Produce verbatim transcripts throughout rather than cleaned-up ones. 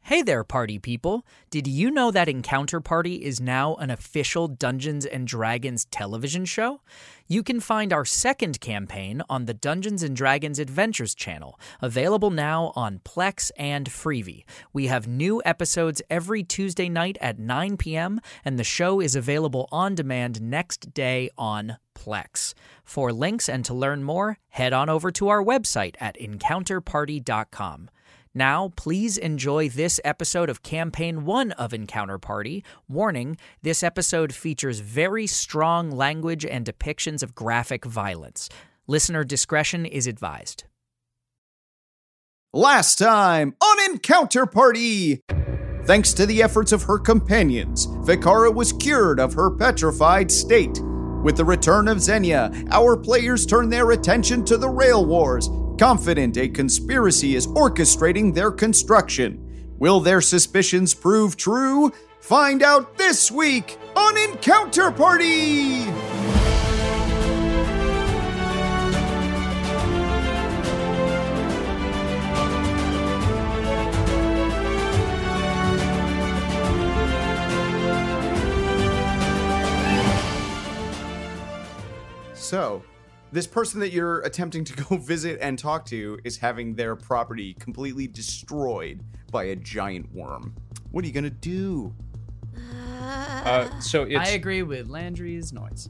Hey there, party people. Did you know that Encounter Party is now an official Dungeons and Dragons television show? You can find our second campaign on the Dungeons and Dragons Adventures channel, available now on Plex and Freevee. We have new episodes every Tuesday night at nine p.m., and the show is available on demand next day on Plex. For links and to learn more, head on over to our website at encounter party dot com. Now, please enjoy this episode of Campaign one of Encounter Party. Warning, this episode features very strong language and depictions of graphic violence. Listener discretion is advised. Last time on Encounter Party! Thanks to the efforts of her companions, Vikara was cured of her petrified state. With the return of Xenia, our players turn their attention to the Rail Wars, confident a conspiracy is orchestrating their construction. Will their suspicions prove true? Find out this week on Encounter Party! So, this person that you're attempting to go visit and talk to is having their property completely destroyed by a giant worm. What are you gonna do? Uh, so it's, I agree with Landry's noise.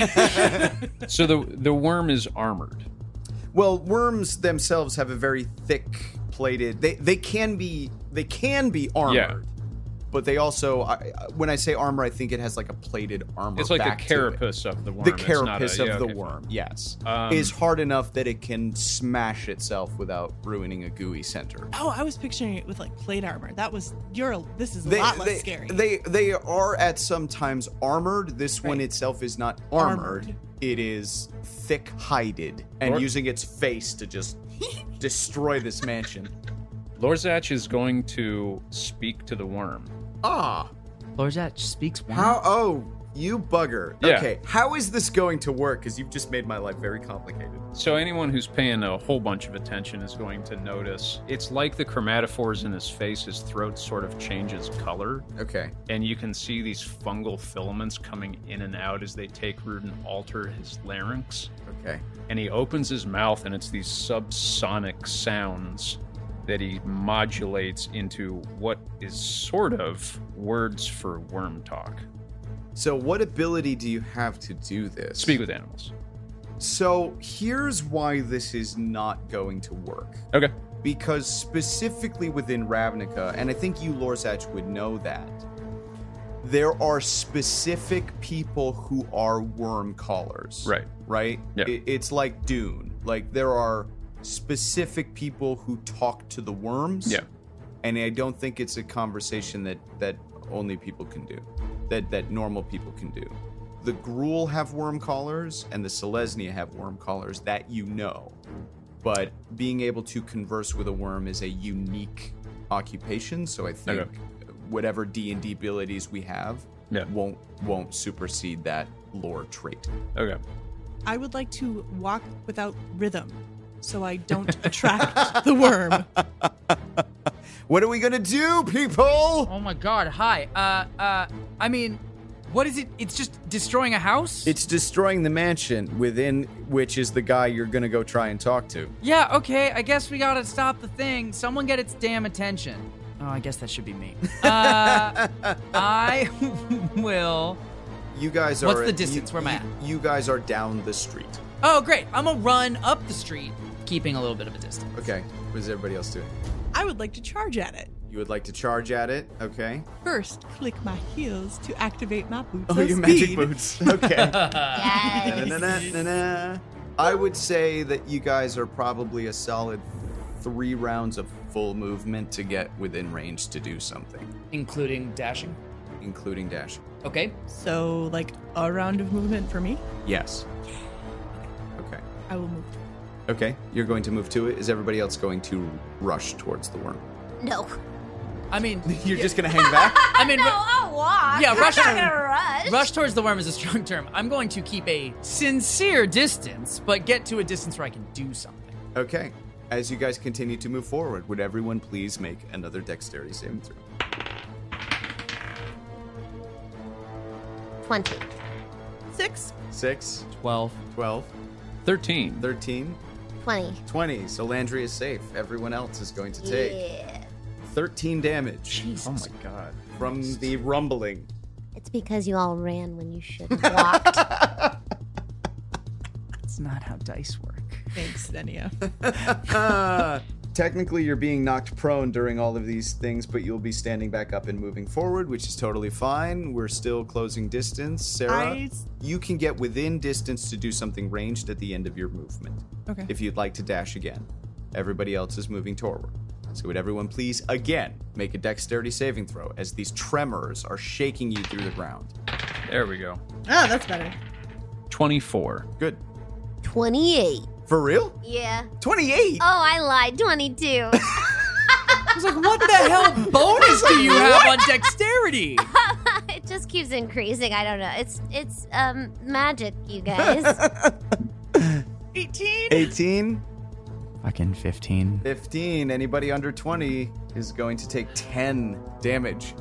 so the the worm is armored. Well, worms themselves have a very thick plated. They they can be they can be armored. Yeah. But they also, I, when I say armor, I think it has like a plated armor. It's like back the to carapace it. of the worm. The It's carapace not a- of yeah, the okay, worm, fine. yes, Um, is hard enough that it can smash itself without ruining a gooey center. Oh, I was picturing it with like plate armor. That was you're. A, this is a They, lot less they, scary. They they are at some times armored. This one Right. itself is not armored. Armored. It is thick hided and Or- using its face to just destroy this mansion. Lorzach is going to speak to the worm. Ah. Lorzach speaks worm. How? Oh, you bugger. Yeah. Okay, how is this going to work? Because you've just made my life very complicated. So anyone who's paying a whole bunch of attention is going to notice it's like the chromatophores in his face, his throat sort of changes color, Okay. and you can see these fungal filaments coming in and out as they take root and alter his larynx. Okay. And he opens his mouth, and it's these subsonic sounds that he modulates into what is sort of words for worm talk. So, what ability do you have to do this? Speak with animals. So, here's why this is not going to work. Okay. Because specifically within Ravnica, and I think you, Lorzach, would know that, there are specific people who are worm callers. Right. Right? Yeah. It, it's like Dune. Like, there are specific people who talk to the worms. Yeah. And I don't think it's a conversation that, that only people can do, that, that normal people can do. The Gruul have worm callers, and the Selesnya have worm callers, that you know. But being able to converse with a worm is a unique occupation, so I think Okay. whatever D and D abilities we have Yeah. won't won't supersede that lore trait. Okay. I would like to walk without rhythm, so I don't attract the worm. What are we gonna do, people? Oh my god, hi. Uh, uh, I mean, what is it? It's just destroying a house? It's destroying the mansion within which is the guy you're gonna go try and talk to. Yeah, okay, I guess we gotta stop the thing. Someone get its damn attention. Oh, I guess that should be me. Uh, I will... You guys are. What's the distance? You, Where am I you- at? You guys are down the street. Oh, great. I'm gonna run up the street, keeping a little bit of a distance. Okay. What is everybody else doing? I would like to charge at it. You would like to charge at it, okay? First, click my heels to activate my boots Oh, of your speed. magic boots. Okay. Yes. Na-na-na-na-na. I would say that you guys are probably a solid three rounds of full movement to get within range to do something, Including dashing. including dashing. Okay. So, like a round of movement for me. Yes. Okay. I will move. Okay. You're going to move to it. Is everybody else going to rush towards the worm? No. I mean, You're just going to hang back? I mean, no, ru- I'll walk. Yeah, rush I'm not to- gonna rush. rush towards the worm is a strong term. I'm going to keep a sincere distance, but get to a distance where I can do something. Okay. as you guys continue to move forward, would everyone please make another dexterity saving throw? twenty. Six. Six, twelve. twelve, thirteen. thirteen, twenty. twenty. So Landry is safe. Everyone else is going to take Yeah. thirteen damage Oh my god. from the rumbling. It's because you all ran when you should have walked. That's not how dice work. Thanks, Xenia. Uh, technically, you're being knocked prone during all of these things, but you'll be standing back up and moving forward, which is totally fine. We're still closing distance. Sarah, I- you can get within distance to do something ranged at the end of your movement. Okay. If you'd like to dash again. Everybody else is moving toward. So would everyone please, again, make a dexterity saving throw as these tremors are shaking you through the ground. There we go. Oh, that's better. twenty-four. Good. twenty-eight. For real? Yeah. twenty-eight? Oh, I lied. twenty-two. I was like, what the hell bonus do you have on dexterity? It just keeps increasing. I don't know. It's it's um magic, you guys. eighteen. eighteen? Fucking fifteen. fifteen. Anybody under twenty is going to take ten damage.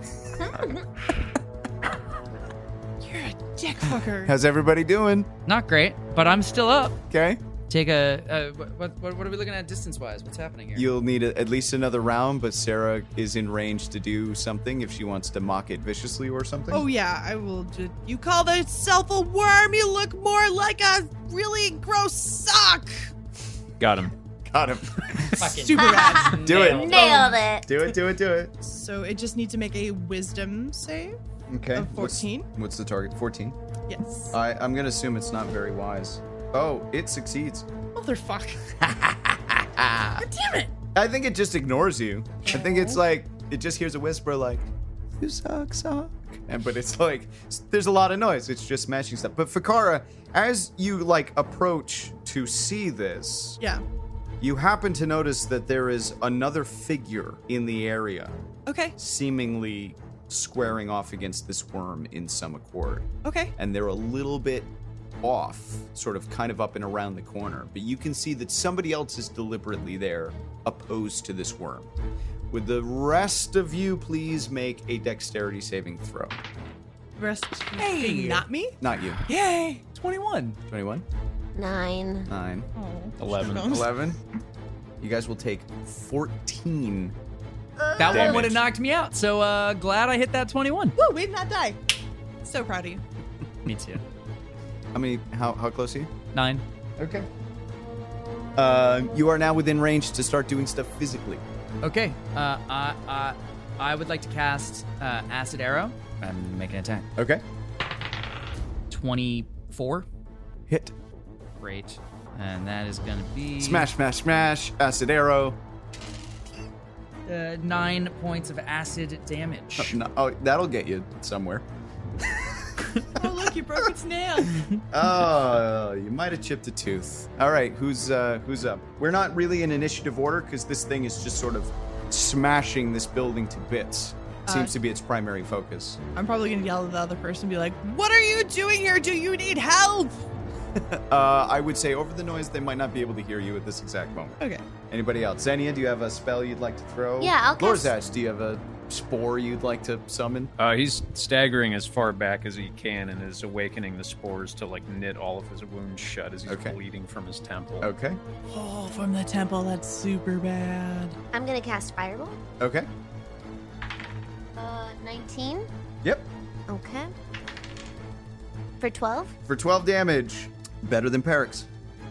You're a dick fucker. How's everybody doing? Not great, but I'm still up. Okay. Take a. Uh, what, what, what are we looking at distance wise? What's happening here? You'll need a, at least another round, but Sarah is in range to do something if she wants to mock it viciously or something. Oh yeah, I will. Just, you call yourself a worm? You look more like a really gross sock. Got him. Got him. Fucking Super bad. Do it. Nailed it. Do it, do it, do it. So it just needs to make a wisdom save. Okay. Of fourteen? What's, what's the target? fourteen? Yes. I, I'm going to assume it's not very wise. Oh, it succeeds. Motherfucker. God damn it. I think it just ignores you. I think it's like, it just hears a whisper like, you suck, suck. And, but it's like, there's a lot of noise. It's just smashing stuff. But Fakara, as you like approach to see this, Yeah. you happen to notice that there is another figure in the area, Okay. seemingly squaring off against this worm in some accord. Okay. And they're a little bit off, sort of kind of up and around the corner. But you can see that somebody else is deliberately there, opposed to this worm. Would the rest of you please make a dexterity saving throw? The rest. Hey. Not me? Not you. Yay! twenty-one. twenty-one? Nine. nine. Oh. eleven. eleven? You guys will take fourteen. That Damage. one would have knocked me out, so uh, glad I hit that twenty-one. Woo, we did not die. So proud of you. Me too. How many, how, how close are you? Nine. Okay. Uh, you are now within range to start doing stuff physically. Okay. Uh, I, I, I would like to cast uh, Acid Arrow and make an attack. Okay. twenty-four. Hit. Great. And that is going to be... Smash, smash, smash. Acid arrow. Uh, nine points of acid damage. No, oh, that'll get you somewhere. Oh, look, you broke its nail. Oh, you might have chipped a tooth. All right, who's uh, who's up? We're not really in initiative order because this thing is just sort of smashing this building to bits. Seems Uh, to be its primary focus. I'm probably going to yell at the other person and be like, what are you doing here? Do you need help? Uh, I would say over the noise, they might not be able to hear you at this exact moment. Okay. Anybody else? Xenia, do you have a spell you'd like to throw? Yeah, I'll cast- Lorzach, do you have a spore you'd like to summon? Uh, he's staggering as far back as he can and is awakening the spores to like knit all of his wounds shut as he's Okay. bleeding from his temple. Okay. Oh, from the temple. That's super bad. I'm gonna cast Fireball. Okay. Uh, nineteen. Yep. Okay. For twelve. For twelve damage. Better than Perix.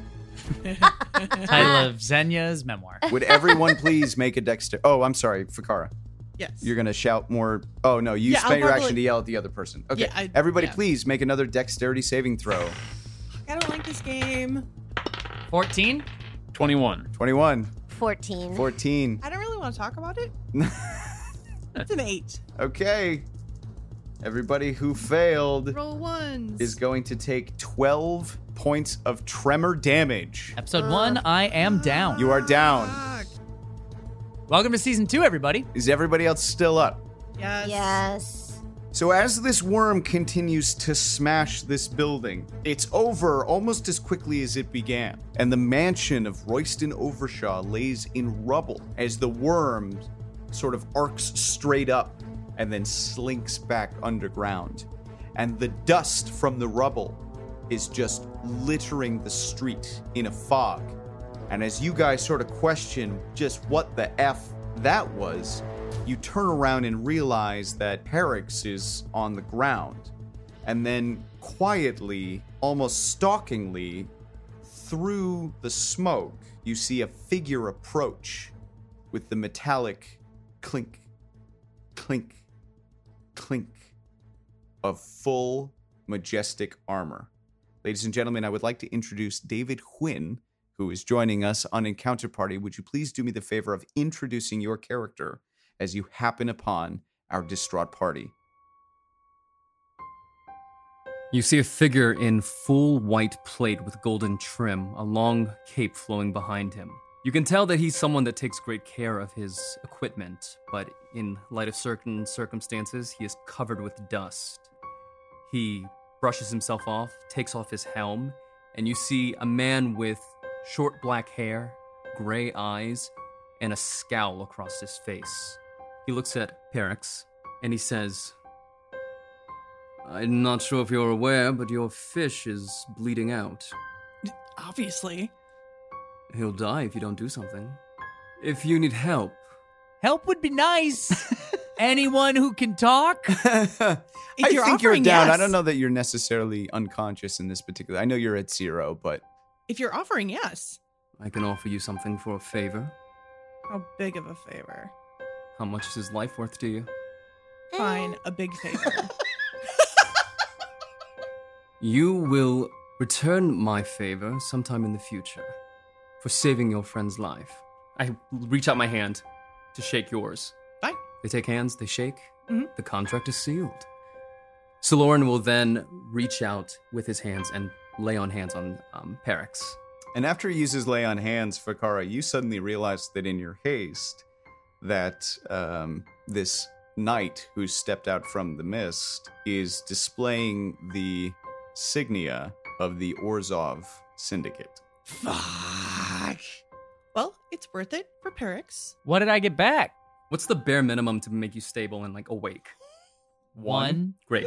Title of Xenia's memoir. Would everyone please make a dexter? Oh, I'm sorry, Fakara. Yes. You're gonna shout more. Oh no, you Yeah, I'll spent your probably- action to yell at the other person. Okay, Yeah, I- everybody, yeah. please make another dexterity saving throw. I don't like this game. fourteen. twenty-one. twenty-one, Fourteen. fourteen. I don't really want to talk about it. It's an eight. Okay, everybody who failed Roll ones. is going to take twelve points of tremor damage. Episode one, I am down. You are down. Fuck. Welcome to season two, everybody. Is everybody else still up? Yes. Yes. So as this worm continues to smash this building, it's over almost as quickly as it began. And the mansion of Royston Overshaw lays in rubble as the worm sort of arcs straight up and then slinks back underground. And the dust from the rubble is just littering the street in a fog. And as you guys sort of question just what the F that was, you turn around and realize that Perix is on the ground. And then quietly, almost stalkingly, through the smoke, you see a figure approach with the metallic clink, clink, clink of full majestic armor. Ladies and gentlemen, I would like to introduce David Huynh, who is joining us on Encounter Party. Would you please do me the favor of introducing your character as you happen upon our distraught party? You see a figure in full white plate with golden trim, a long cape flowing behind him. You can tell that he's someone that takes great care of his equipment, but in light of certain circumstances, he is covered with dust. He brushes himself off, takes off his helm, and you see a man with short black hair, gray eyes, and a scowl across his face. He looks at Perix, and he says, "I'm not sure if you're aware, but your fish is bleeding out. Obviously. He'll die if you don't do something. If you need help..." Help would be nice. Anyone who can talk? I you're think you're offering, down. yes. I don't know that you're necessarily unconscious in this particular. I know you're at zero, but If you're offering, yes. I can offer you something for a favor. How big of a favor? How much is his life worth to you? Fine, a big favor. You will return my favor sometime in the future for saving your friend's life. I reach out my hand to shake yours. Fine. They take hands, they shake. Mhm. The contract is sealed. Soloran will then reach out with his hands and lay on hands on um, Perix. and after he uses lay on hands, Fakara, you suddenly realize that in your haste, that um, this knight who stepped out from the mist is displaying the signia of the Orzhov Syndicate. Fuck. Well, it's worth it for Perix. What did I get back? What's the bare minimum to make you stable and like awake? One. Great.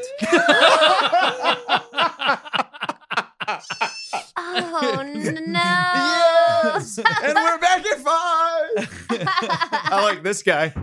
Oh no! Yes! And we're back at five! I like this guy.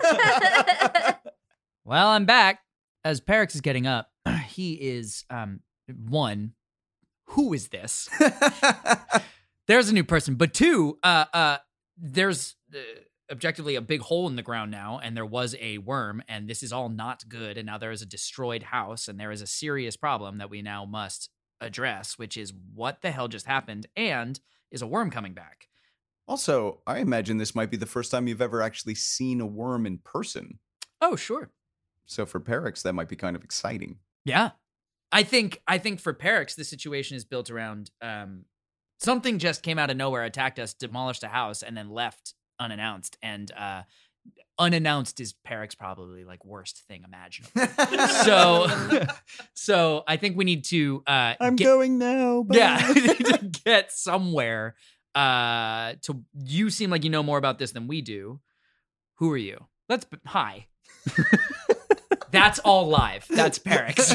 Well, I'm back. As Perix is getting up, he is, um, one, who is this? There's a new person. But two, uh, uh, there's uh, objectively a big hole in the ground now, and there was a worm, and this is all not good, and now there is a destroyed house, and there is a serious problem that we now must address, which is what the hell just happened, and is a worm coming back? Also, I imagine this might be the first time you've ever actually seen a worm in person. Oh, sure. So for Perix, that might be kind of exciting. Yeah. I think I think for Perix, the situation is built around um, something just came out of nowhere, attacked us, demolished a house, and then left unannounced. And uh, unannounced is Perix probably like worst thing imaginable. so, so I think we need to. Uh, I'm get, going now. Bye. Yeah, we need to get somewhere. Uh, to you seem like you know more about this than we do. Who are you? Let's hi. That's all live. That's Perix.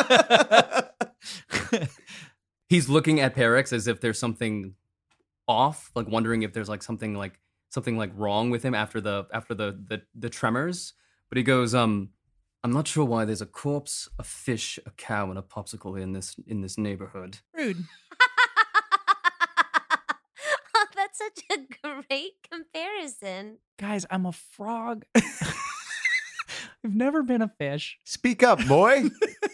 He's looking at Perix as if there's something off, like wondering if there's like something like something like wrong with him after the after the the, the tremors. But he goes, um, I'm not sure why there's a corpse, a fish, a cow, and a popsicle in this in this neighborhood. Rude. Oh, that's such a great comparison. Guys, I'm a frog. I've never been a fish. Speak up, boy.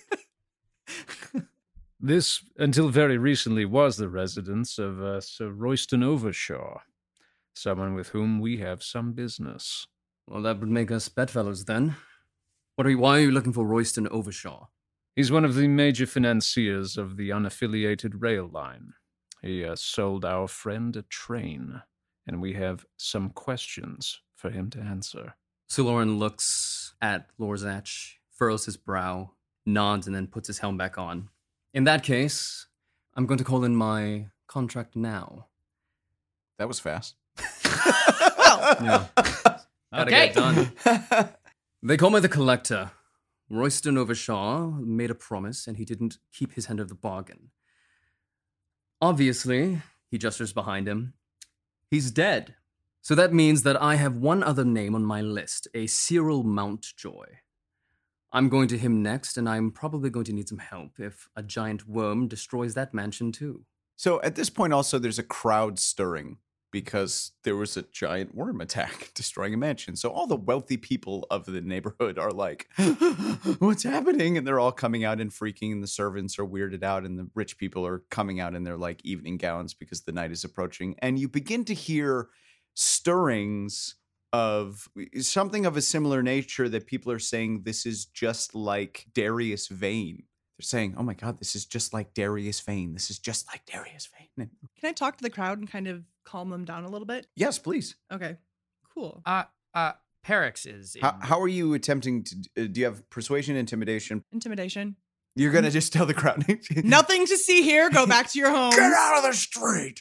This, until very recently, was the residence of uh, Sir Royston Overshaw, someone with whom we have some business. Well, that would make us bedfellows then. What are you, why are you looking for Royston Overshaw? He's one of the major financiers of the unaffiliated rail line. He uh, sold our friend a train, and we have some questions for him to answer. Soloran looks at Lorzach furrows his brow, nods, and then puts his helm back on. In that case, I'm going to call in my contract now. That was fast. Yeah. Gotta Okay. get it done. They call me the Collector. Royston Overshaw made a promise, and he didn't keep his end of the bargain. Obviously, he gestures behind him. He's dead. So that means that I have one other name on my list, a Cyril Mountjoy. I'm going to him next, and I'm probably going to need some help if a giant worm destroys that mansion too. So at this point, also, there's a crowd stirring because there was a giant worm attack destroying a mansion. So all the wealthy people of the neighborhood are like, what's happening? And they're all coming out and freaking, and the servants are weirded out, and the rich people are coming out in their like evening gowns because the night is approaching. And you begin to hear stirrings of something of a similar nature that people are saying this is just like Darius Vane. They're saying, oh my God, this is just like Darius Vane. This is just like Darius Vane. Can I talk to the crowd and kind of calm them down a little bit? Yes, please. Okay, cool. Uh, uh, Perix is. In... How, how are you attempting to, uh, do you have persuasion, intimidation? Intimidation. You're going to just tell the crowd. Nothing to see here. Go back to your home. Get out of the street.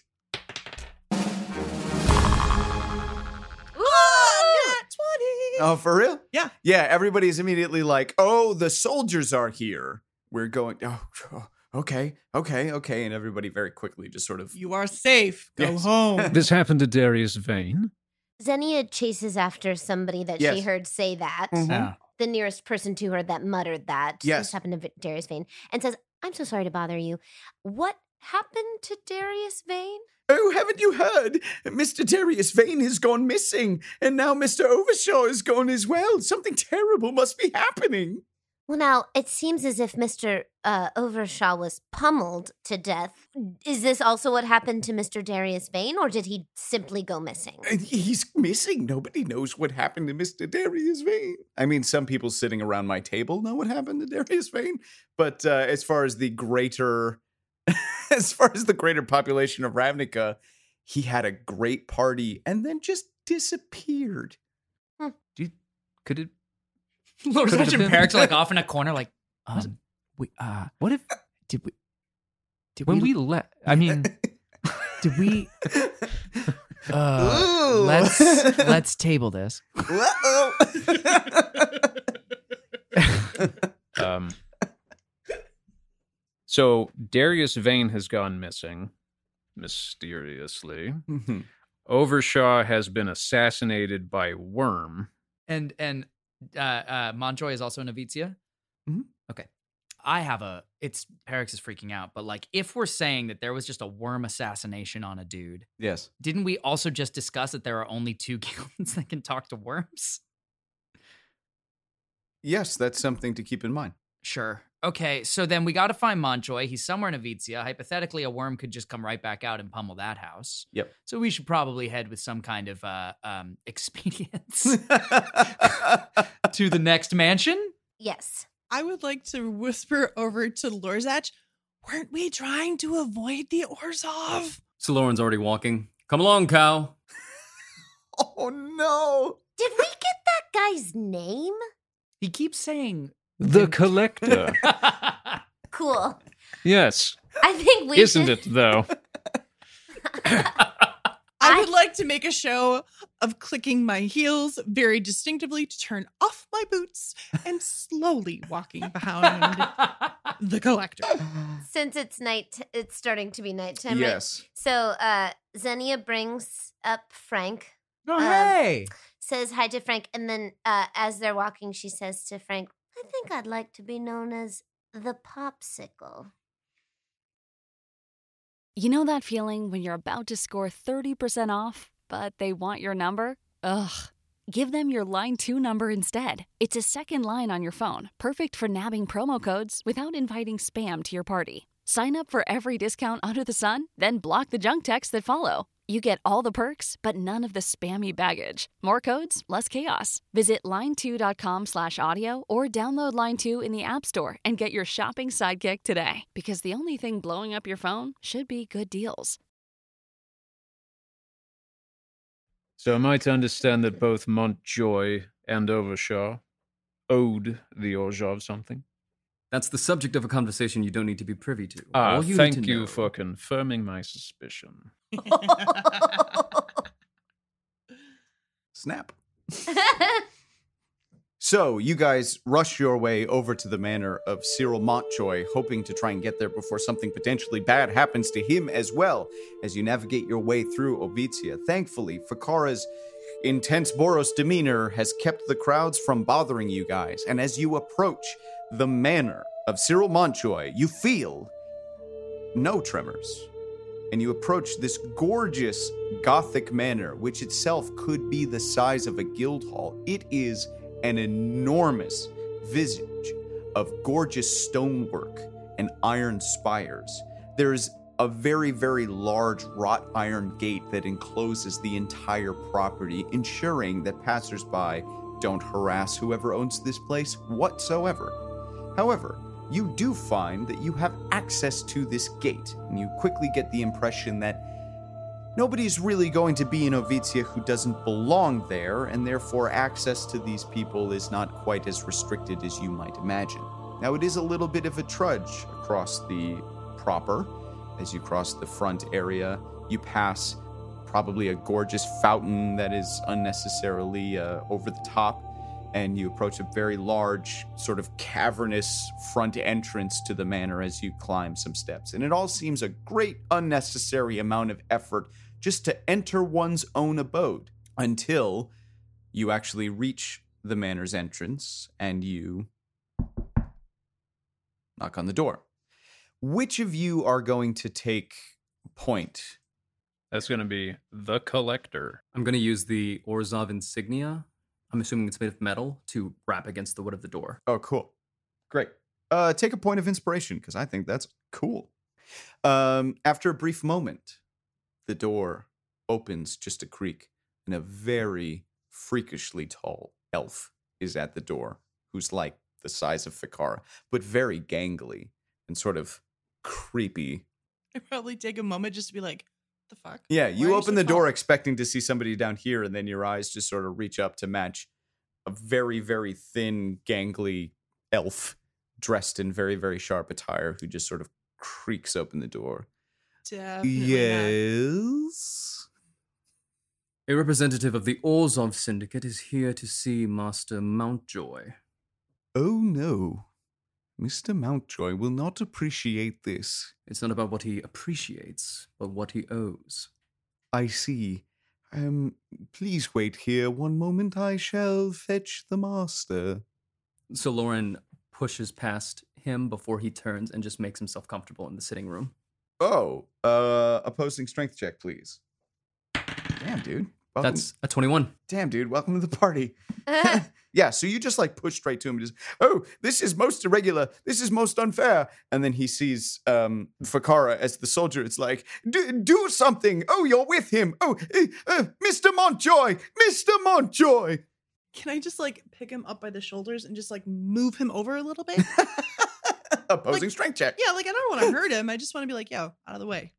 Oh, for real? Yeah. Yeah, everybody's immediately like, oh, the soldiers are here. We're going, oh, okay, okay, okay. And everybody very quickly just sort of. You are safe. Go Yes. home. This happened to Darius Vane. Xenia chases after somebody that Yes. she heard say that. Mhm. Yeah. The nearest person to her that muttered that. Yes. This happened to Darius Vane. And says, I'm so sorry to bother you. What happened to Darius Vane? Oh, haven't you heard? Mister Darius Vane has gone missing, and now Mister Overshaw is gone as well. Something terrible must be happening. Well, now, it seems as if Mister Uh, Overshaw was pummeled to death. Is this also what happened to Mister Darius Vane, or did he simply go missing? Uh, He's missing. Nobody knows what happened to Mister Darius Vane. I mean, some people sitting around my table know what happened to Darius Vane, but uh, as far as the greater, as far as the greater population of Ravnica, he had a great party and then just disappeared. Do you, could it? Lord Could it Such have and been? Perix are like off in a corner, like, Um, we uh, What if did we? Did when we let? I mean, Did we? Uh, Ooh. let's let's table this. Uh-oh. um. So Darius Vane has gone missing, mysteriously. Mhm. Overshaw has been assassinated by Worm. and and uh, uh, Montjoy is also in Avitia. Mm-hmm. Mhm. Okay, I have a. It's Perix is freaking out, but like, if we're saying that there was just a worm assassination on a dude, Yes. didn't we also just discuss that there are only two guilds that can talk to worms? Yes, that's something to keep in mind. Sure. Okay, so then we got to find Montjoy. He's somewhere in Avitia. Hypothetically, a worm could just come right back out and pummel that house. Yep. So we should probably head with some kind of uh, um, expedience to the next mansion. Yes. I would like to whisper over to Lorzach, weren't we trying to avoid the Orzhov? So Lauren's already walking. Come along, cow. Oh no. Did we get that guy's name? He keeps saying The Collector. Cool. Yes. I think we Isn't should... it, though? I I- would like to make a show of clicking my heels very distinctively to turn off my boots and slowly walking behind the collector. Since it's night, it's starting to be nighttime. right? Yes. So uh, Xenia brings up Frank, Oh, Um, hey. says hi to Frank, and then uh, as they're walking, she says to Frank, I think I'd like to be known as the Popsicle. You know that feeling when you're about to score thirty percent off, but they want your number? Ugh. Give them your Line two number instead. It's a second line on your phone, perfect for nabbing promo codes without inviting spam to your party. Sign up for every discount under the sun, then block the junk texts that follow. You get all the perks, but none of the spammy baggage. More codes, less chaos. Visit line two dot com slash audio or download Line two in the App Store and get your shopping sidekick today. Because the only thing blowing up your phone should be good deals. So am I to understand that both Montjoy and Overshaw owed the Orzhov something. That's the subject of a conversation you don't need to be privy to. Ah, All you thank need to you know- for confirming my suspicion. Snap. So, you guys rush your way over to the manor of Cyril Montjoy, hoping to try and get there before something potentially bad happens to him as well, as you navigate your way through Ovitia. Thankfully, Fakara's intense Boros demeanor has kept the crowds from bothering you guys, and as you approach the manor of Cyril Montjoy, you feel no tremors. And you approach this gorgeous Gothic manor, which itself could be the size of a guild hall. It is an enormous visage of gorgeous stonework and iron spires. There's a very, very large wrought iron gate that encloses the entire property, ensuring that passersby don't harass whoever owns this place whatsoever. However, you do find that you have access to this gate, and you quickly get the impression that nobody's really going to be in Ovitia who doesn't belong there, and therefore access to these people is not quite as restricted as you might imagine. Now, it is a little bit of a trudge across the proper. As you cross the front area, you pass probably a gorgeous fountain that is unnecessarily uh, over the top, and you approach a very large, sort of cavernous front entrance to the manor as you climb some steps. And it all seems a great unnecessary amount of effort just to enter one's own abode, until you actually reach the manor's entrance and you knock on the door. Which of you are going to take point? That's going to be the collector. I'm going to use the Orzhov insignia. I'm assuming it's made of metal to wrap against the wood of the door. Oh, cool. Great. Uh, take a point of inspiration, because I think that's cool. Um, after a brief moment, the door opens just a creak, and a very freakishly tall elf is at the door, who's like the size of Fakara, but very gangly and sort of creepy. I probably take a moment just to be like, the fuck? Yeah, Why you are open so the door tall? expecting to see somebody down here, and then your eyes just sort of reach up to match a very, very thin, gangly elf dressed in very, very sharp attire who just sort of creaks open the door. Definitely not. Yes? A representative of the Orzhov Syndicate is here to see Master Mountjoy. Oh no. Mister Mountjoy will not appreciate this. It's not about what he appreciates, but what he owes. I see. Um, please wait here one moment. I shall fetch the master. So Lauren pushes past him before he turns and just makes himself comfortable in the sitting room. Oh, uh, opposing strength check, please. Damn, dude. Welcome. That's a twenty-one. Damn, dude. Welcome to the party. Yeah, so you just like push straight to him and just, oh, this is most irregular. This is most unfair. And then he sees um, Fakara as the soldier. It's like, do something. Oh, you're with him. Oh, uh, uh, Mister Montjoy, Mister Montjoy. Can I just like pick him up by the shoulders and just like move him over a little bit? Opposing Like, strength check. Yeah, like I don't want to hurt him. I just want to be like, yo, out of the way.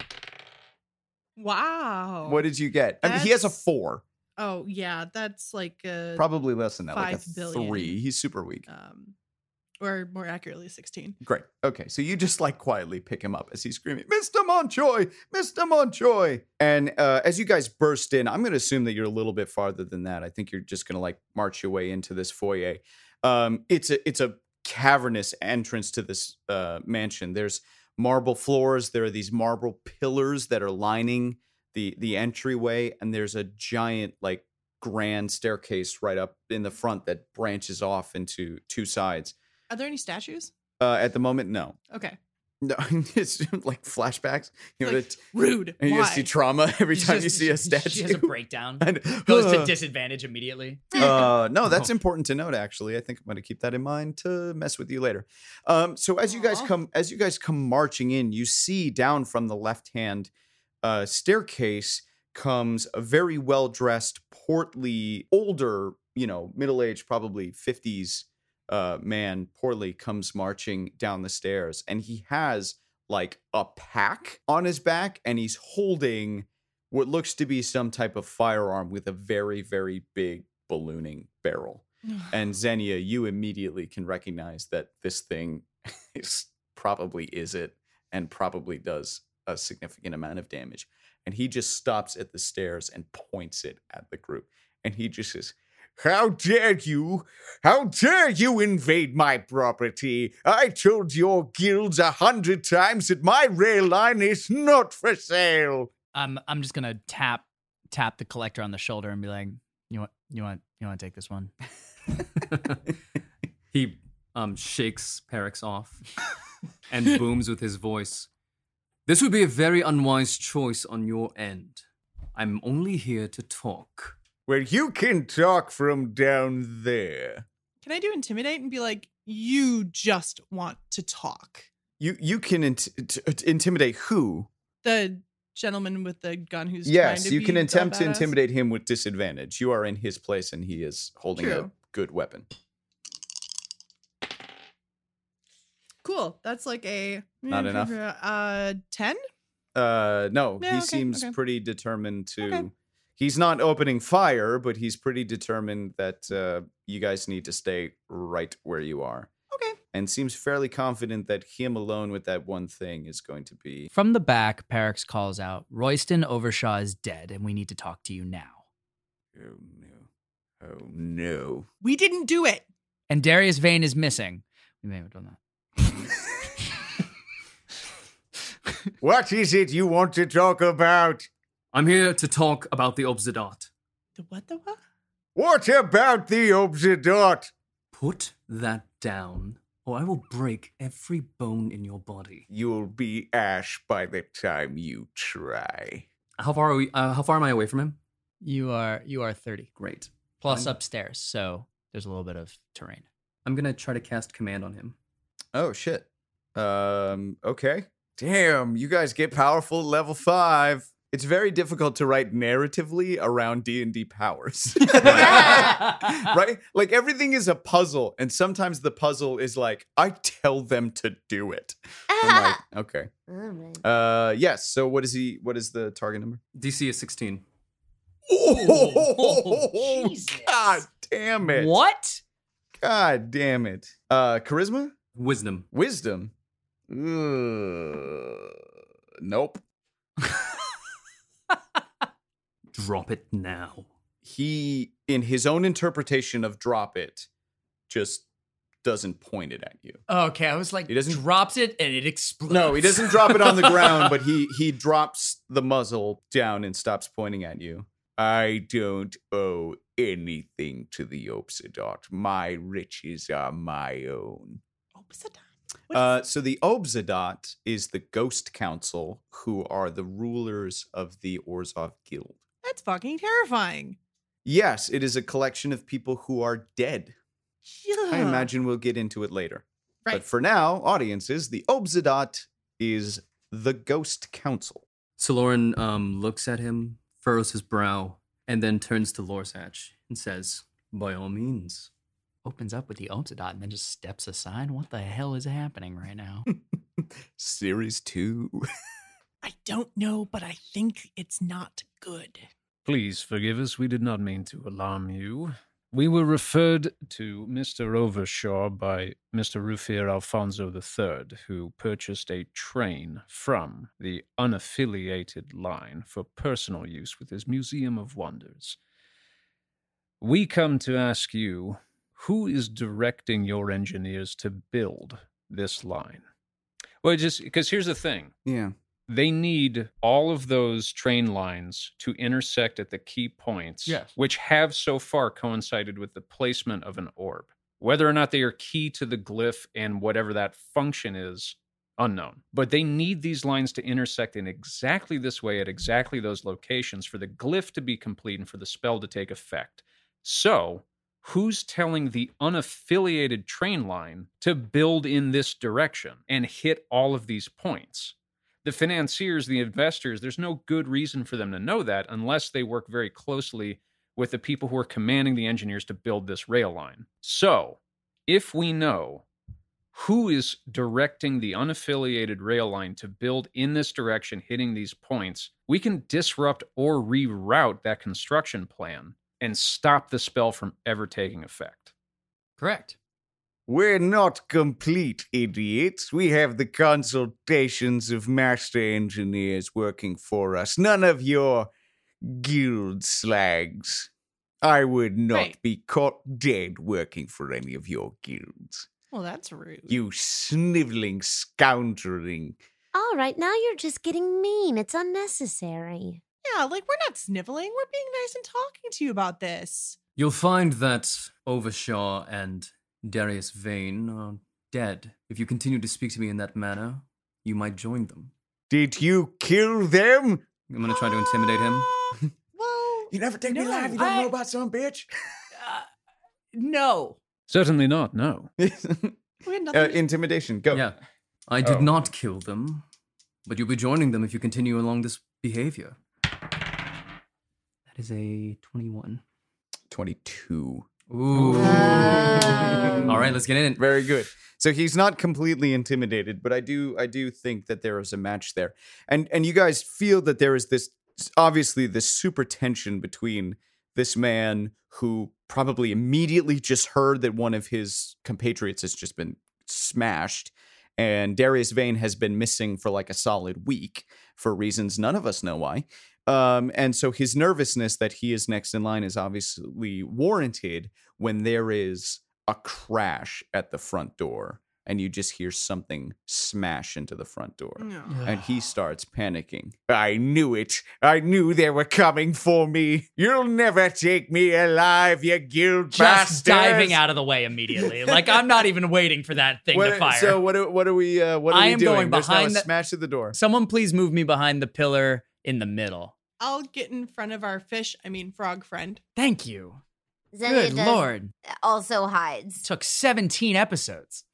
Wow. What did you get? I mean, he has a That's- four. Oh yeah, that's like uh Probably less than that, like a five billion. three. He's super weak. um or more accurately sixteen. Great. Okay, so you just like quietly pick him up as he's screaming, Mister Montjoy, Mister Montjoy. And uh, as you guys burst in, I'm going to assume that you're a little bit farther than that. I think you're just going to like march your way into this foyer. Um, it's a it's a cavernous entrance to this uh, mansion. There's marble floors. There are these marble pillars that are lining the the entryway, and there's a giant like grand staircase right up in the front that branches off into two sides. Are there any statues? Uh, at the moment, no. Okay. No, it's like flashbacks. You know, Like, that- rude. and you Why? just see trauma every She time just- you see a statue. She has a breakdown. And- Goes uh, to disadvantage immediately. uh, no, that's important to note. Actually, I think I'm going to keep that in mind to mess with you later. Um, so as you guys Aw. come, as you guys come marching in, you see down from the left hand uh, staircase comes a very well dressed, portly, older, you know, middle aged, probably fifties uh, man. Portly comes marching down the stairs, and he has like a pack on his back, and he's holding what looks to be some type of firearm with a very, very big ballooning barrel. And Xenia, you immediately can recognize that this thing is probably is it and probably does a significant amount of damage. And he just stops at the stairs and points it at the group. And he just says, "How dare you? How dare you invade my property? I told your guilds a hundred times that my rail line is not for sale." I'm I'm just gonna tap tap the collector on the shoulder and be like, "You want you want you want to take this one?" He um shakes Perix off and booms with his voice. "This would be a very unwise choice on your end. I'm only here to talk." "Well, you can talk from down there." Can I do intimidate and be like, you just want to talk? You you can int- t- intimidate who? The gentleman with the gun who's Yes, trying to you be can attempt a to badass? intimidate him with disadvantage. You are in his place and he is holding a True. good weapon. Cool. That's like a Not enough? Uh, ten. Uh, no, Yeah, he okay, seems okay. pretty determined to. Okay. He's not opening fire, but he's pretty determined that uh, you guys need to stay right where you are. Okay. And seems fairly confident that him alone with that one thing is going to be. From the back, Perix calls out, "Royston Overshaw is dead, and we need to talk to you now." Oh no! Oh no! We didn't do it. And Darius Vane is missing. We may have done that. What is it you want to talk about? I'm here to talk about the Obzedat. The what? The what? What about the Obzedat? Put that down, or I will break every bone in your body. You'll be ash by the time you try. How far are we? Uh, how far am I away from him? You are you are thirty. Great. Plus I'm- upstairs, so there's a little bit of terrain. I'm gonna try to cast command on him. Oh shit. Um, okay. Damn, you guys get powerful at level five. It's very difficult to write narratively around D and D powers. Right? Like everything is a puzzle, and sometimes the puzzle is like, I tell them to do it. I'm like, okay. All right. Uh yes, so what is he what is the target number? D C is sixteen. Oh, Jesus. God damn it. What? God damn it. Uh charisma? Wisdom. Wisdom? Ugh. Nope. Drop it now. He, in his own interpretation of drop it, just doesn't point it at you. Okay, I was like, He doesn't- drops it and it explodes. No, he doesn't drop it on the ground, but he he drops the muzzle down and stops pointing at you. I don't owe anything to the Obzedat. My riches are my own. Obzedat. What Uh, is- so the Obzedat is the Ghost Council, who are the rulers of the Orzhov Guild. That's fucking terrifying. Yes, it is a collection of people who are dead. I Ugh. imagine we'll get into it later. Right. But for now, audiences, the Obzedat is the Ghost Council. Saloran um, looks at him, furrows his brow, and then turns to Lorsach and says, "By all means." Opens up with the Obzedat and then just steps aside. What the hell is happening right now? Series two. I don't know, but I think it's not good. Please forgive us. We did not mean to alarm you. We were referred to Mister Overshaw by Mister Rufir Alfonso the Third, who purchased a train from the unaffiliated line for personal use with his Museum of Wonders. We come to ask you, who is directing your engineers to build this line? Well, just because here's the thing. Yeah. They need all of those train lines to intersect at the key points, Yes. which have so far coincided with the placement of an orb. Whether or not they are key to the glyph and whatever that function is, unknown. But they need these lines to intersect in exactly this way at exactly those locations for the glyph to be complete and for the spell to take effect. So, who's telling the unaffiliated train line to build in this direction and hit all of these points? The financiers, the investors, there's no good reason for them to know that unless they work very closely with the people who are commanding the engineers to build this rail line. So, if we know who is directing the unaffiliated rail line to build in this direction, hitting these points, we can disrupt or reroute that construction plan and stop the spell from ever taking effect. Correct. We're not complete idiots. We have the consultations of master engineers working for us. None of your guild slags. I would not Right. be caught dead working for any of your guilds. Well, that's rude. You sniveling, scoundreling. All right, now you're just getting mean. It's unnecessary. Yeah, like we're not sniveling. We're being nice and talking to you about this. You'll find that Overshaw and Darius Vane are dead. If you continue to speak to me in that manner, you might join them. Did you kill them? I'm gonna try to intimidate him. Uh, well, You never take me No, alive. You don't I- know about some bitch. Uh, no. Certainly not, no. we had nothing. uh, to- intimidation. Go. Yeah. I did Oh. not kill them, but you'll be joining them if you continue along this behavior. That is a twenty-one. twenty-two. Ooh. Um. All right, let's get in it. Very good. So he's not completely intimidated, but I do I do think that there is a match there. And and you guys feel that there is this obviously this super tension between this man who probably immediately just heard that one of his compatriots has just been smashed, and Darius Vane has been missing for like a solid week for reasons none of us know why. Um, and so his nervousness that he is next in line is obviously warranted when there is a crash at the front door and you just hear something smash into the front door. No. And he starts panicking. I knew it. I knew they were coming for me. You'll never take me alive, you guild Just bastards. diving out of the way immediately. Like, I'm not even waiting for that thing What- to fire. So what? Are, what are we? Uh, what are I we am doing? going There's now behind a the- smash at the door. Someone please move me behind the pillar in the middle. I'll get in front of our fish, I mean frog friend. Thank you. Xenia Good does lord. also hides. Took seventeen episodes.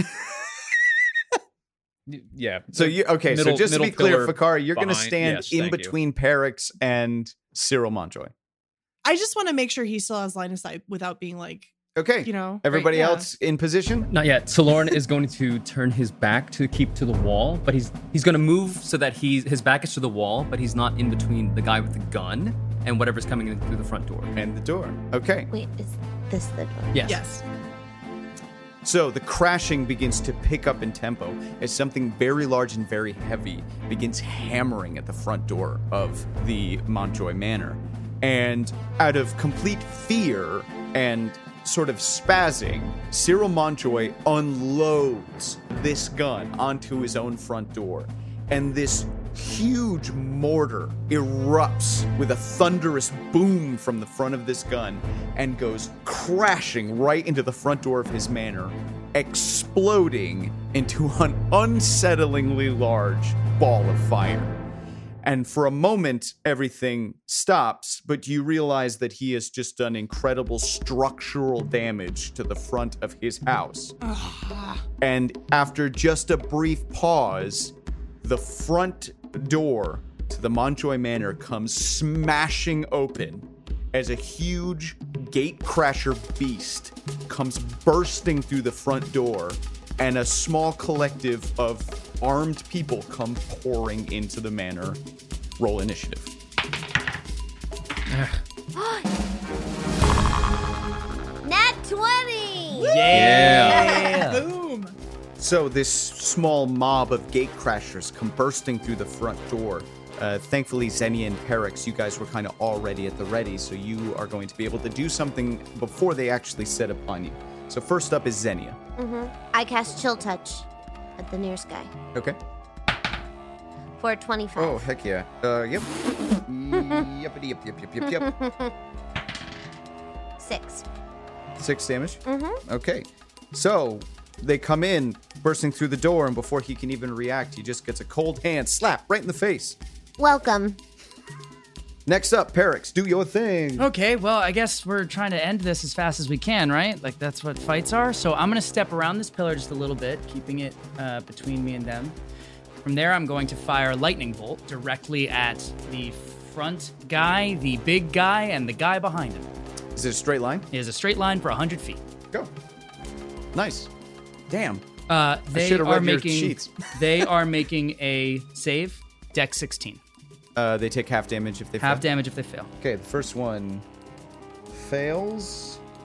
Y- Yeah. So you okay? Middle- so just to be middle clear, pillar Fakari, you're going to behind- stand yes, in thank you. between Perix and Cyril Montjoy. I just want to make sure he still has line of sight without being like, Okay. you know. Everybody right, yeah. else in position? Not yet. Solorn is going to turn his back to keep to the wall, but he's he's going to move so that he's his back is to the wall, but he's not in between the guy with the gun and whatever's coming in through the front door. And the door. Okay. Wait, is this the door? Yes. Yes. So the crashing begins to pick up in tempo as something very large and very heavy begins hammering at the front door of the Montjoy Manor. And out of complete fear and sort of spazzing, Cyril Montjoy unloads this gun onto his own front door. And this huge mortar erupts with a thunderous boom from the front of this gun and goes crashing right into the front door of his manor, exploding into an unsettlingly large ball of fire. And for a moment, everything stops, but you realize that he has just done incredible structural damage to the front of his house. And after just a brief pause, the front door to the Montjoy Manor comes smashing open as a huge gatecrasher beast comes bursting through the front door, and a small collective of armed people come pouring into the manor. Roll initiative. Nat twenty! Yeah. Boom. So this small mob of gatecrashers come bursting through the front door. Uh, thankfully, Xenia and Perix, you guys were kind of already at the ready, so you are going to be able to do something before they actually set upon you. So first up is Xenia. Mm-hmm. I cast Chill Touch at the nearest guy Okay. for twenty-five. Oh, heck yeah. Uh, yep. Yep, yep, yep, yep, yep, yep. Six. Six damage? Mm-hmm. Okay. So they come in, bursting through the door, and before he can even react, he just gets a cold hand slap right in the face. Welcome. Next up, Perix, do your thing. Okay, well, I guess we're trying to end this as fast as we can, right? Like, that's what fights are. So I'm going to step around this pillar just a little bit, keeping it uh, between me and them. From there, I'm going to fire Lightning Bolt directly at the front guy, the big guy, and the guy behind him. Is it a straight line? It is a straight line for one hundred feet. Go. Nice. Damn. Uh, they should've are read your making sheets. they are making a save, Dex sixteen. Uh, they take half damage if they Half fail. damage if they fail. Okay, the first one fails.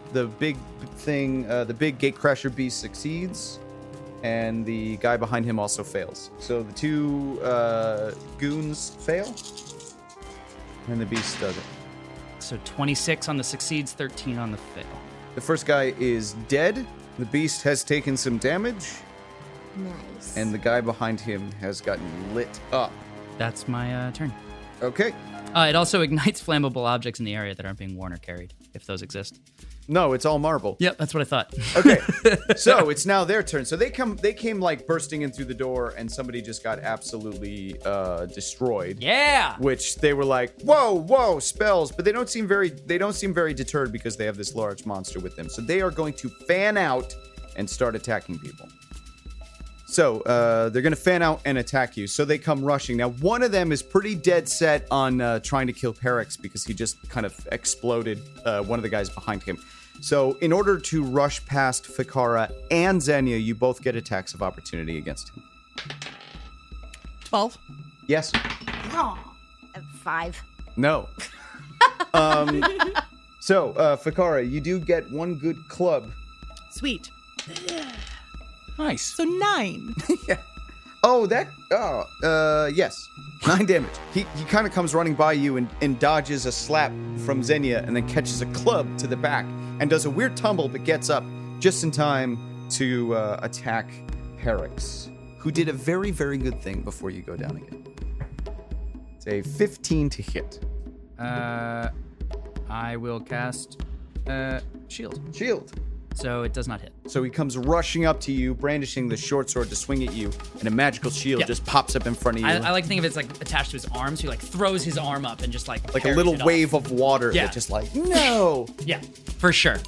the big thing, uh, the big Gatecrasher beast succeeds, and the guy behind him also fails. So the two uh, goons fail, and the beast does it. So twenty-six on the succeeds, thirteen on the fail. The first guy is dead. The beast has taken some damage, Nice. and the guy behind him has gotten lit up. That's my uh, turn. Okay. Uh, it also ignites flammable objects in the area that aren't being worn or carried, if those exist. No, it's all marble. Yep, that's what I thought. Okay, so it's now their turn. So they come, they came like bursting in through the door, and somebody just got absolutely uh, destroyed. Yeah. Which they were like, whoa, whoa, spells, but they don't seem very, they don't seem very deterred because they have this large monster with them. So they are going to fan out and start attacking people. So uh, they're going to fan out and attack you. So they come rushing. Now, one of them is pretty dead set on uh, trying to kill Perix because he just kind of exploded uh, one of the guys behind him. So in order to rush past Fikara and Xenia, you both get attacks of opportunity against him. twelve. Yes. Oh, five. No. um, so, uh, Fikara, you do get one good club. Sweet. Nice. So nine. Yeah. Oh, that. Oh, uh, yes. Nine damage. He he kind of comes running by you and, and dodges a slap from Xenia and then catches a club to the back and does a weird tumble but gets up just in time to uh, attack Perix, who did a very, very good thing before you go down again. It's a fifteen to hit. Uh, I will cast uh, shield. Shield. So it does not hit. So he comes rushing up to you, brandishing the short sword to swing at you, and a magical shield Yeah. just pops up in front of you. I, I like to think of it as like attached to his arm, so he like throws his arm up and just like like a parries little it off. wave of water Yeah. that just like, no. Yeah, for sure.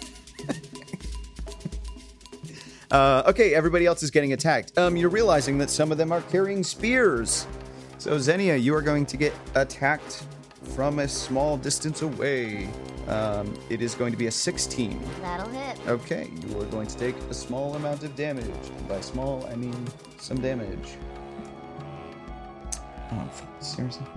Uh, okay, everybody else is getting attacked. Um, you're realizing that some of them are carrying spears. So Xenia, you are going to get attacked from a small distance away. Um, it is going to be a sixteen. That'll hit. Okay, you are going to take a small amount of damage. And by small, I mean some damage. Oh, seriously?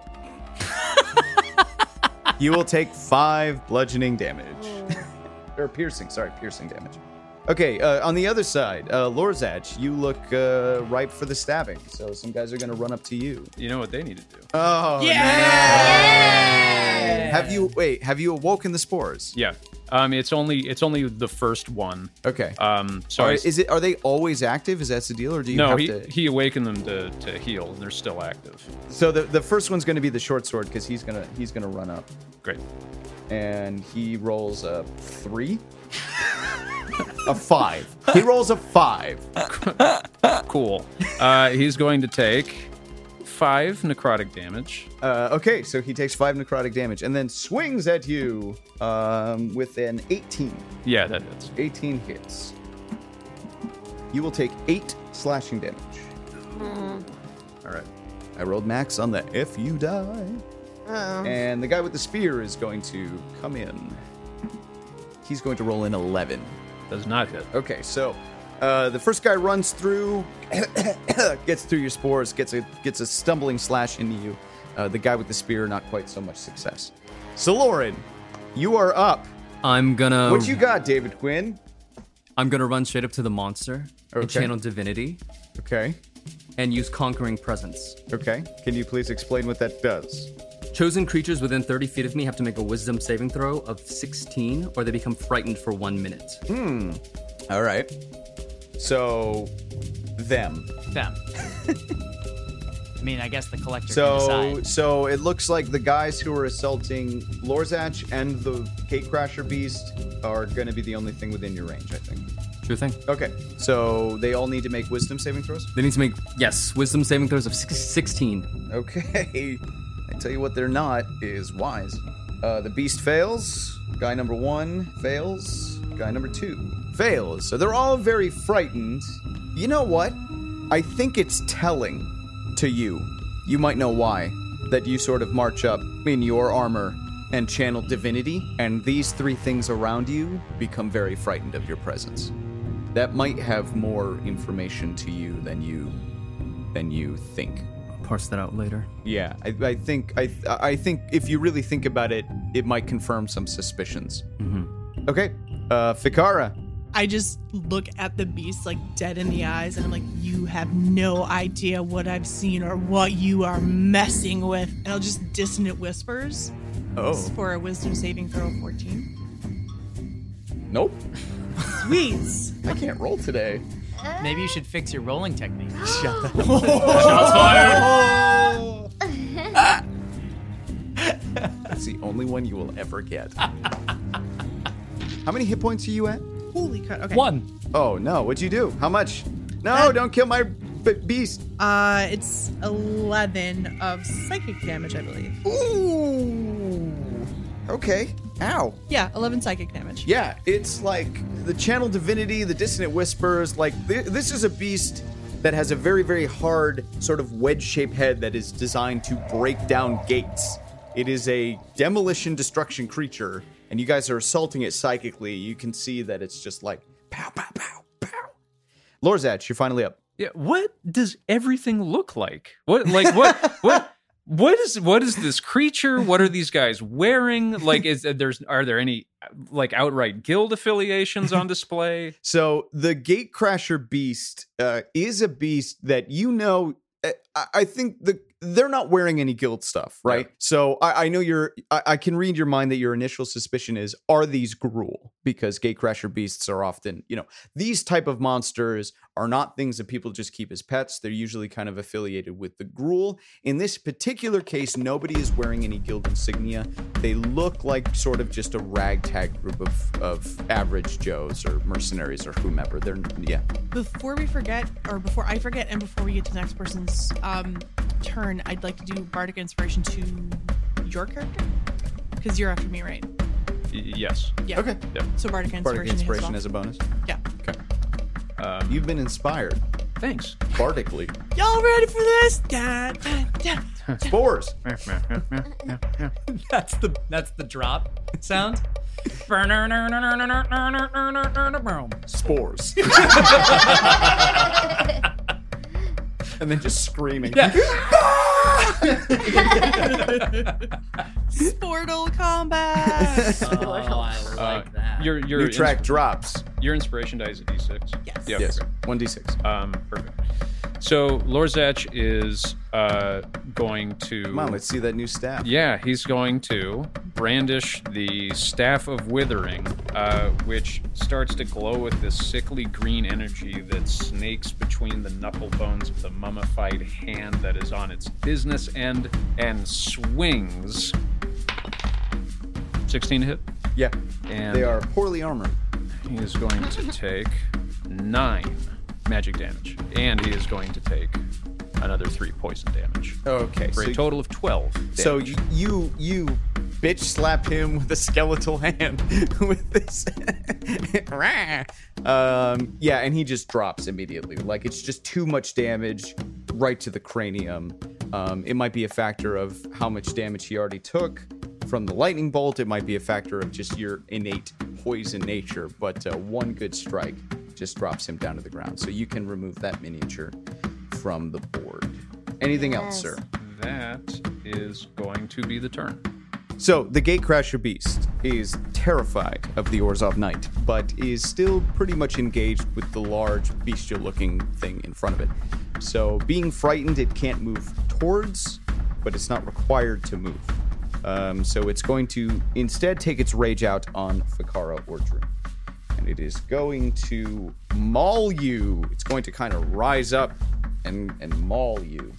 You will take five bludgeoning damage. or piercing, sorry, piercing damage. Okay, uh, on the other side, uh, Lorzach, you look uh, ripe for the stabbing. So some guys are going to run up to you. You know what they need to do? Oh, Yeah! no. Have you, wait, have you awoken the spores? Yeah. Um, it's only it's only the first one. Okay. Um, so Are, I, is it? Are they always active? Is that the deal, or do you no, have he, to? he awakened them to, to heal, and they're still active. So the the first one's going to be the short sword because he's gonna he's gonna run up, Great. and he rolls a three, a five. He rolls a five. Cool. Uh, he's going to take five necrotic damage. Uh, okay, so he takes five necrotic damage and then swings at you um, with an eighteen. Yeah, that is. eighteen hits. You will take eight slashing damage. Mm. All right. I rolled max on the F you die. Uh-oh. And the guy with the spear is going to come in. He's going to roll in eleven. Does not hit. Okay, so uh, the first guy runs through, gets through your spores, gets a gets a stumbling slash into you. Uh, the guy with the spear, not quite so much success. So Lauren, you are up. I'm gonna. What you got, David Quinn? I'm gonna run straight up to the monster and Okay. channel divinity Okay. and use conquering presence. Okay. Can you please explain what that does? Chosen creatures within thirty feet of me have to make a wisdom saving throw of sixteen, or they become frightened for one minute. Hmm. All right. So, them. Them. I mean, I guess the collector can So, decide. so it looks like the guys who are assaulting Lorzach and the Gatecrasher beast are going to be the only thing within your range, I think. Sure thing. Okay. So they all need to make wisdom saving throws? They need to make, yes, wisdom saving throws of six- sixteen. Okay. I tell you what they're not is wise. Uh, the beast fails. Guy number one fails. Guy number two fails. So they're all very frightened. You know what? I think it's telling to you. You might know why. That you sort of march up in your armor and channel divinity, and these three things around you become very frightened of your presence. That might have more information to you than you than you think. Parse that out later. Yeah, I, I think I I think if you really think about it, it might confirm some suspicions. Mm-hmm. Okay. Uh, Fikara. I just look at the beast like dead in the eyes, and I'm like, you have no idea what I've seen or what you are messing with. And I'll just dissonant whispers Oh. for a wisdom saving throw of fourteen. Nope. Sweet. I can't roll today. Maybe you should fix your rolling technique. Shut up. Shots fired. That's the only one you will ever get. How many hit points are you at? Holy cut. Okay. One. Oh, no. What'd you do? How much? No, Uh, don't kill my b- beast. Uh, it's eleven of psychic damage, I believe. Ooh. Okay. Ow. Yeah, eleven psychic damage. Yeah, it's like the channel divinity, the dissonant whispers. Like, th- this is a beast that has a very, very hard, sort of wedge-shaped head that is designed to break down gates. It is a demolition destruction creature, and you guys are assaulting it psychically. You can see that it's just like pow, pow, pow, pow. Lorzach, you're finally up. Yeah, what does everything look like? What like what what what is what is this creature? What are these guys wearing? Like, is there's are there any like outright guild affiliations on display? So the Gatecrasher beast uh, is a beast that you know. I, I think the they're not wearing any guild stuff, right? Yeah. So I, I know you're. I, I can read your mind that your initial suspicion is: are these Gruul? Because Gatecrasher beasts are often, you know, these type of monsters are not things that people just keep as pets. They're usually kind of affiliated with the Gruul. In this particular case, nobody is wearing any guild insignia. They look like sort of just a ragtag group of of average Joes or mercenaries or whomever. They're yeah. Before we forget, or before I forget, and before we get to the next person's um, turn, I'd like to do Bardic Inspiration to your character, because you're after me, right? Y- yes. Yeah. Okay. Yeah. So Bardic Inspiration. Bardic inspiration as as well. a bonus. Yeah. Okay. Um, You've been inspired thanks. bardically. Y'all ready for this? Da, da, da. Spores. That's the that's the drop sound. Spores. And then just screaming. Yeah. Sportal combat. Oh, I like Uh, that. your your Your track ins- drops. your inspiration die is a D six. Yes. Yeah, Yes. okay. one d six. Um, perfect. So Lorzach is uh going to. Come on, let's see that new staff. Yeah, he's going to brandish the Staff of Withering, uh, which starts to glow with this sickly green energy that snakes between the knuckle bones of the mummified hand that is on its business end and swings. sixteen to hit. Yeah. And They are poorly armored. he is going to take nine magic damage. And he is going to take another three poison damage. Okay. For So, a total of twelve damage. so you, you you bitch slap him with a skeletal hand with this. um, yeah, and he just drops immediately. Like, it's just too much damage right to the cranium. Um, it might be a factor of how much damage he already took from the lightning bolt. It might be a factor of just your innate poison nature. But uh, one good strike just drops him down to the ground. So you can remove that miniature from the board. Anything else, Yes. sir? That is going to be the turn. So, the Gatecrasher Beast is terrified of the Orzhov Knight, but is still pretty much engaged with the large, bestial-looking thing in front of it. So, being frightened, it can't move towards, but it's not required to move. Um, so, it's going to instead take its rage out on Fikara or Drew. And it is going to maul you. It's going to kind of rise up and, and maul you.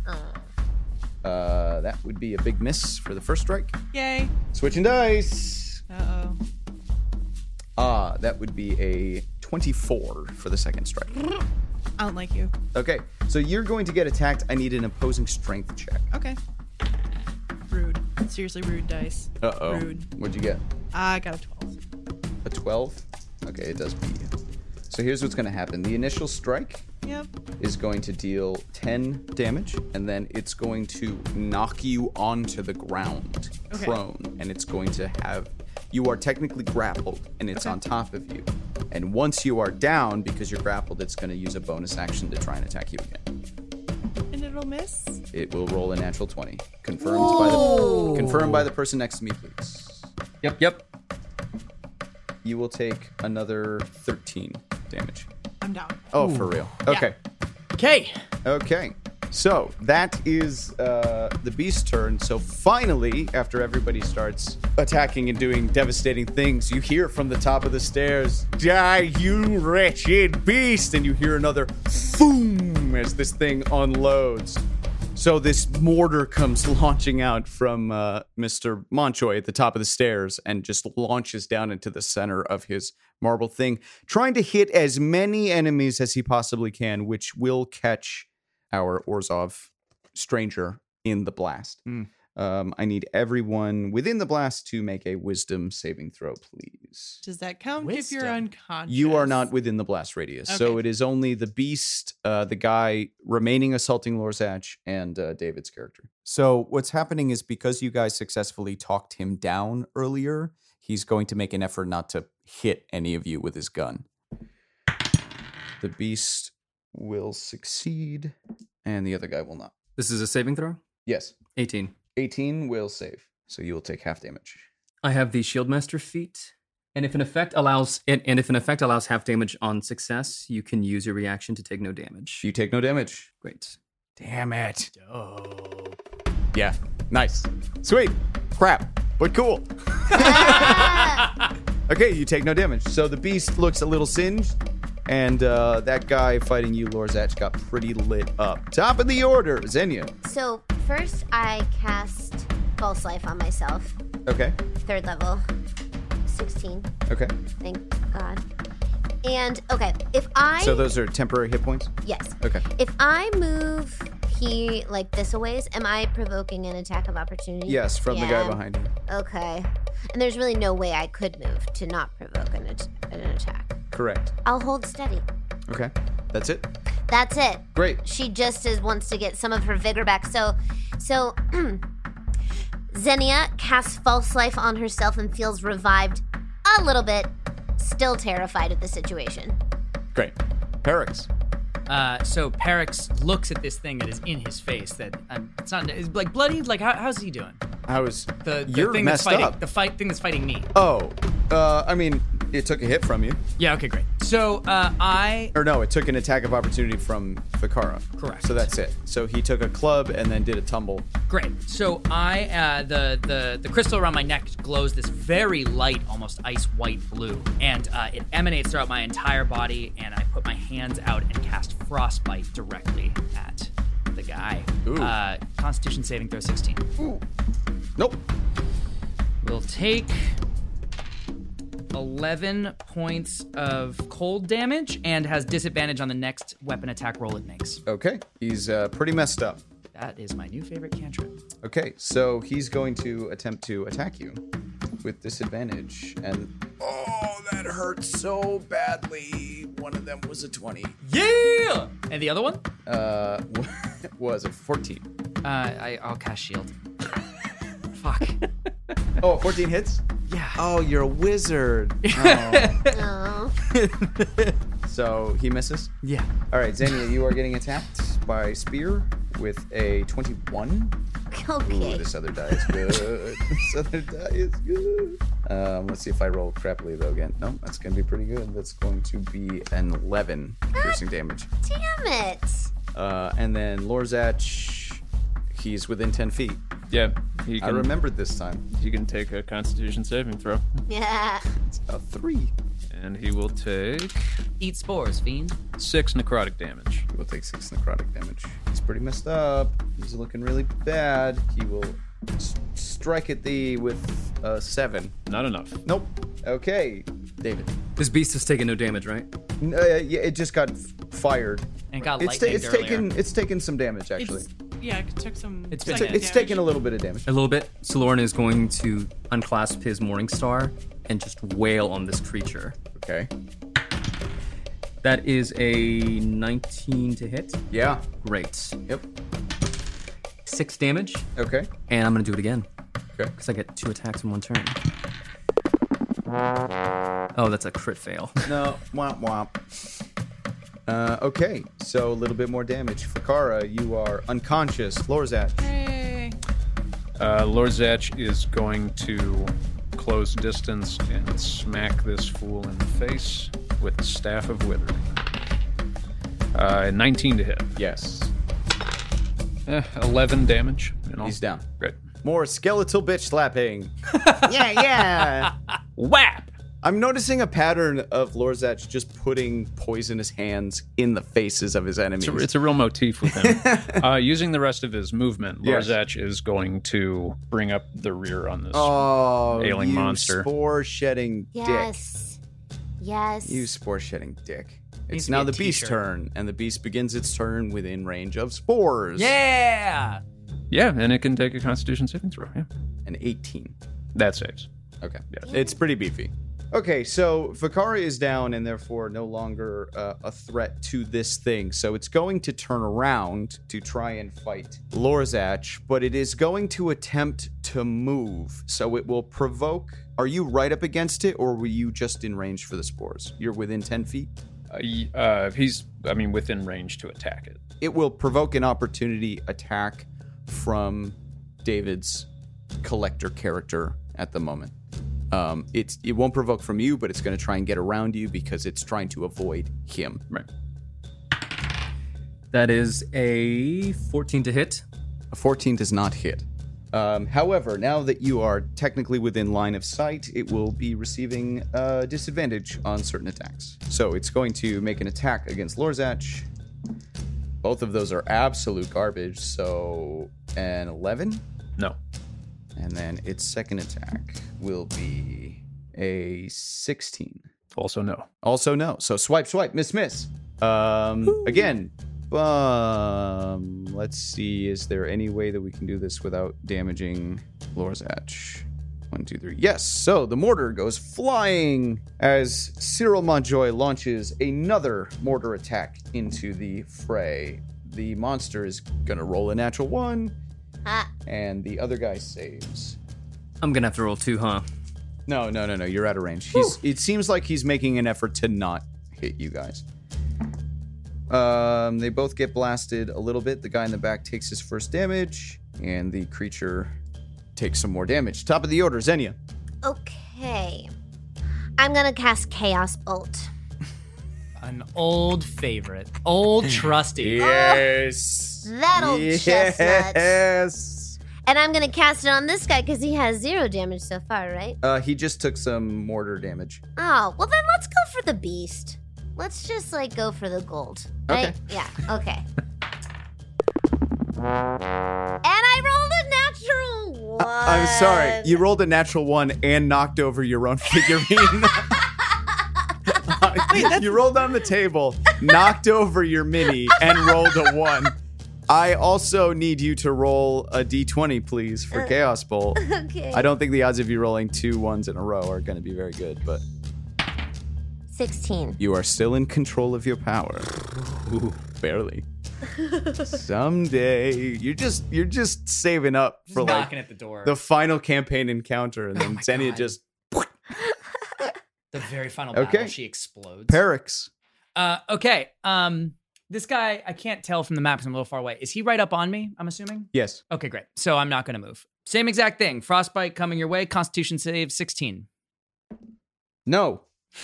Uh, that would be a big miss for the first strike. Yay. Switching dice. Uh-oh. Ah, that would be a twenty-four for the second strike. I don't like you. Okay, so you're going to get attacked. I need an opposing strength check. Okay. Rude. Seriously rude dice. Uh-oh. Rude. What'd you get? I got a twelve. A twelve? Okay, it does beat you. So here's what's going to happen. The initial strike Yep. is going to deal ten damage, and then it's going to knock you onto the ground, Okay. prone, and it's going to have... You are technically grappled, and it's Okay. on top of you. And once you are down, because you're grappled, it's going to use a bonus action to try and attack you again. And it'll miss. It will roll a natural twenty. Confirmed by the confirmed by the person next to me, please. Yep, yep. you will take another thirteen damage. I'm down. Oh, for real? Okay. Okay. Okay. So that is uh, the beast's turn. So finally, after everybody starts attacking and doing devastating things, you hear from the top of the stairs, "Die, you wretched beast!" And you hear another boom as this thing unloads. So this mortar comes launching out from uh, Mister Monchoy at the top of the stairs and just launches down into the center of his marble thing, trying to hit as many enemies as he possibly can, which will catch our Orzhov stranger in the blast. Mm. Um, I need everyone within the blast to make a wisdom saving throw, please. Does that count if you're Wisdom. unconscious? You are not within the blast radius, so Okay. it is only the beast, uh, the guy remaining assaulting Lorzach, and uh, David's character. So what's happening is because you guys successfully talked him down earlier, he's going to make an effort not to hit any of you with his gun. The beast will succeed, and the other guy will not. This is a saving throw? Yes, eighteen. eighteen will save, so you will take half damage. I have the Shieldmaster feat, and if an effect allows and, and if an effect allows half damage on success, you can use your reaction to take no damage. You take no damage. Great. Damn it. Dope. Yeah, nice. Sweet. Crap, but cool. Okay, you take no damage. So the beast looks a little singed, and uh, that guy fighting you, Lorzach, got pretty lit up. Top of the order, Xenia. So first, I cast False Life on myself. Okay, Third level, sixteen. okay. Thank God. And okay, if I So those are temporary hit points? yes, Okay. if I move he like this a ways, am I provoking an attack of opportunity? Yes, from the guy Yeah. behind you. Okay, and there's really no way I could move to not provoke an, at- an attack. Correct. I'll hold steady. Okay, that's it. That's it. Great. She just is wants to get some of her vigor back. So, so Xenia casts False Life on herself and feels revived a little bit, still terrified of the situation. Great. Perix. Uh, so Perix looks at this thing that is in his face. That um, it's not it's like bloody. Like how, how's he doing? I was. The, the You're thing that's messed fighting up. the fight thing that's fighting me. Oh, uh, I mean, it took a hit from you. Yeah. Okay. Great. So uh, I Or no, it took an attack of opportunity from Fikara. Correct. So that's it. So he took a club and then did a tumble. Great. So I, uh, the the the crystal around my neck glows this very light, almost ice white blue, and uh, it emanates throughout my entire body. And I put my hands out and cast Frostbite directly at the guy. Ooh. Uh, Constitution saving throw sixteen. Ooh. Nope. We'll take eleven points of cold damage and has disadvantage on the next weapon attack roll it makes. Okay. He's uh, pretty messed up. That is my new favorite cantrip. Okay, so he's going to attempt to attack you with disadvantage. And oh, that hurts so badly. One of them was a twenty. Yeah! And the other one? Uh, was a fourteen. Uh, I, I'll cast shield. Fuck. Oh, fourteen hits? Yeah. Oh, you're a wizard. Oh. Oh, So he misses? Yeah. All right, Xenia, you are getting attacked by Spear with a twenty-one. Ooh, okay. this other die is good. This other die is good. Um, let's see if I roll crappily, though, again. No, that's going to be pretty good. That's going to be an eleven piercing damage. Damn it. Uh, and then Lorzach, he's within ten feet. Yeah, he I can, remembered this time. he can take a Constitution saving throw, Yeah. It's a three. and he will take Eat spores, fiend. six necrotic damage. He will take six necrotic damage. He's pretty messed up. He's looking really bad. He will s- strike at thee with a seven. Not enough. Nope. Okay, David. This beast has taken no damage, right? N- Uh, yeah, it just got f- fired. And got It's, ta- lightning it's earlier. taken. It's taken some damage actually. It's, yeah, it took some. It's It's, been- second it's damage. taken a little bit of damage. A little bit. Solorn is going to unclasp his Morning Star and just wail on this creature. Okay. That is a nineteen to hit. Yeah. Great. Yep. Six damage, Okay. and I'm gonna do it again Okay. because I get two attacks in one turn. Oh, that's a crit fail. No. Womp womp. Uh, okay. So a little bit more damage. Fakara, you are unconscious. Lorzach. Hey. Uh, Lorzach is going to close distance and smack this fool in the face with the Staff of Withering. Uh, nineteen to hit. Yes. Eh, eleven damage. In all. He's down. Great. More skeletal bitch slapping. yeah, yeah. Whap! I'm noticing a pattern of Lorzach just putting poisonous hands in the faces of his enemies. It's a, it's a real motif with him. uh, using the rest of his movement, Yes. Lorzach is going to bring up the rear on this Oh, ailing you monster. spore-shedding dick. Yes. Yes. You spore-shedding dick. Needs It's to now be the a beast's t-shirt. turn, and the beast begins its turn within range of spores. Yeah. Yeah, and it can take a Constitution saving throw. Yeah, An eighteen. that saves. Okay. Yes. It's pretty beefy. Okay, so Vakari is down and therefore no longer uh, a threat to this thing. So it's going to turn around to try and fight Lorzach, but it is going to attempt to move. So it will provoke. Are you right up against it, or were you just in range for the spores? You're within ten feet? Uh, y- uh, he's, I mean, within range to attack it. It will provoke an opportunity attack from David's collector character at the moment. Um, it's it won't provoke from you, but it's going to try and get around you because it's trying to avoid him. Right. That is a fourteen to hit. A fourteen does not hit. Um, however, now that you are technically within line of sight, it will be receiving a disadvantage on certain attacks. So it's going to make an attack against Lorzach. Both of those are absolute garbage. So an eleven. No. And then its second attack will be a sixteen. Also no. Also no. So swipe, swipe, miss, miss. Um, again, um, let's see. Is there any way that we can do this without damaging Lorzach? One, two, three. Yes. So the mortar goes flying as Cyril Montjoy launches another mortar attack into the fray. The monster is going to roll a natural one. Ah. And the other guy saves. I'm gonna have to roll two, huh? No, no, no, no. You're out of range. He's. It seems like he's making an effort to not hit you guys. Um, they both get blasted a little bit. The guy in the back takes his first damage, and the creature takes some more damage. Top of the order, Xenia. Okay. I'm gonna cast Chaos Bolt. An old favorite. Old trusty. Yes. That old chestnut. Yes. And I'm gonna cast it on this guy because he has zero damage so far, right? Uh, he just took some mortar damage. Oh, well then let's go for the beast. Let's just like go for the gold. Right? Okay. Yeah, okay. And I rolled a natural one. I'm sorry. You rolled a natural one and knocked over your own figurine. You rolled on the table, knocked over your mini, and rolled a one. I also need you to roll a d twenty, please, for Uh, Chaos Bolt. Okay. I don't think the odds of you rolling two ones in a row are going to be very good, but sixteen. you are still in control of your power. Ooh, barely. Someday, you're just you're just saving up for Just like knocking at the door. the final campaign encounter, and then my Xenia God. just The very final Okay. battle, she explodes. Perix. Uh, okay. Um, this guy, I can't tell from the map because I'm a little far away. Is he right up on me? I'm assuming. Yes. Okay, great. So I'm not going to move. Same exact thing. Frostbite coming your way. Constitution save sixteen. No.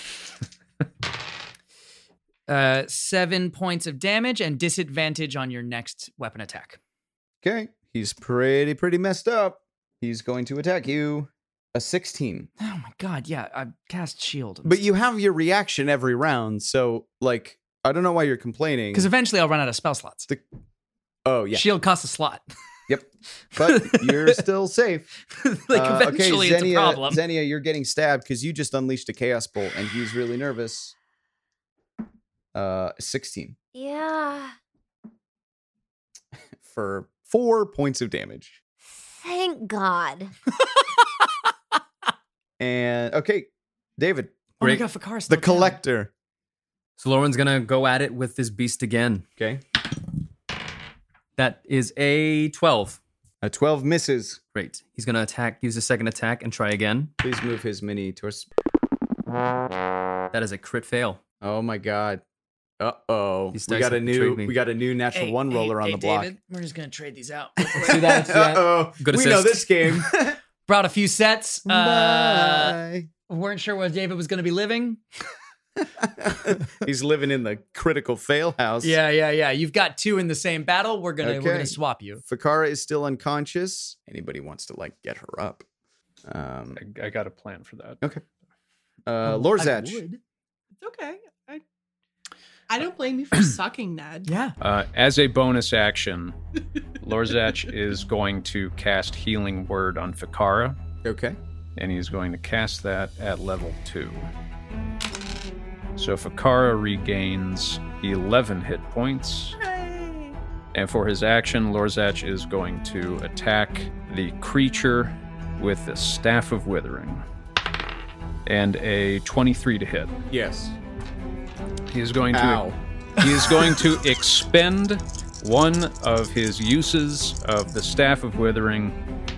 Uh, seven points of damage and disadvantage on your next weapon attack. Okay. He's pretty pretty messed up. He's going to attack you. A sixteen. Oh my god, yeah, I cast shield. But you have your reaction every round, so like I don't know why you're complaining. because eventually I'll run out of spell slots. The- Oh yeah. Shield costs a slot. Yep. But you're still safe. like Uh, eventually okay, it's a Xenia, problem. Xenia, you're getting stabbed because you just unleashed a chaos bolt and he's really nervous. Uh sixteen Yeah. for four points of damage. Thank God. And okay, David, oh my Great. god, Fakar's the still down. collector. So Lauren's gonna go at it with this beast again. Okay. That is a twelve. A twelve misses. Great. He's gonna attack, use a second attack, and try again. Please move his mini towards. That is a crit fail. Oh my god. Uh oh. These We dice got a have new betrayed me. we got a new natural Hey, one hey, roller on hey, the block. David, we're just gonna trade these out. See that? See Uh that? oh. Good We know assist. this game. Brought a few sets. Uh, Bye. weren't sure where David was going to be living. He's living in the critical fail house. Yeah, yeah, yeah. You've got two in the same battle. We're gonna we're Okay. gonna swap you. Fakara is still unconscious. Anybody wants to like get her up? Um, I, I got a plan for that. okay. Uh, Oh, I Lorzach. would. It's okay. I, I don't blame you for sucking, Ned. Yeah. Uh, as a bonus action, Lorzach is going to cast Healing Word on Fakara, Okay. and he's going to cast that at level two. So Fakara regains eleven hit points. Hooray. And for his action, Lorzach is going to attack the creature with the Staff of Withering. And a twenty-three to hit. Yes. He is going to Ow. he is going to expend one of his uses of the Staff of Withering.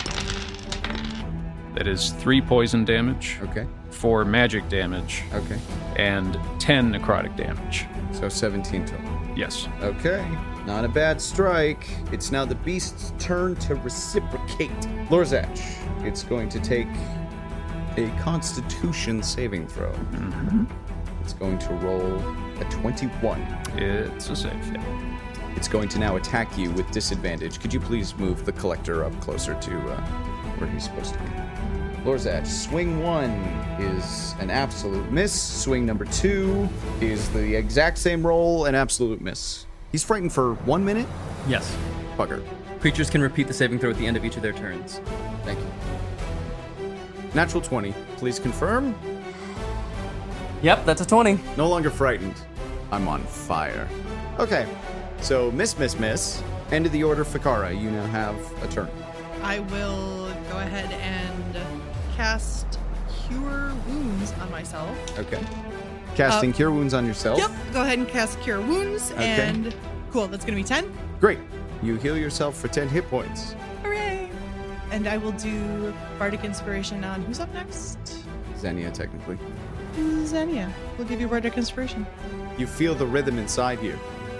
That is three poison damage, Okay. four magic damage, Okay. and ten necrotic damage. So seventeen total. Yes. Okay. Not a bad strike. It's now the beast's turn to reciprocate. Lorzach, it's going to take a Constitution saving throw. Mhm. It's going to roll a twenty-one. It's a save, yeah. It's going to now attack you with disadvantage. Could you please move the collector up closer to uh, where he's supposed to be? Lorzach, swing one is an absolute miss. Swing number two is the exact same roll, an absolute miss. He's frightened for one minute? Yes. Bugger. Creatures can repeat the saving throw at the end of each of their turns. Thank you. Natural twenty. Please confirm. Yep, that's a twenty. No longer frightened. I'm on fire. Okay. So, miss, miss, miss. End of the order, Fakara. You now have a turn. I will go ahead and cast Cure Wounds on myself. Okay. Casting Uh, Cure Wounds on yourself. Yep. Go ahead and cast Cure Wounds. Okay. And cool. That's going to be ten. Great. You heal yourself for ten hit points. Hooray. And I will do Bardic Inspiration on who's up next? Xenia, technically. Xenia. We'll give you Bardic Inspiration. You feel the rhythm inside you.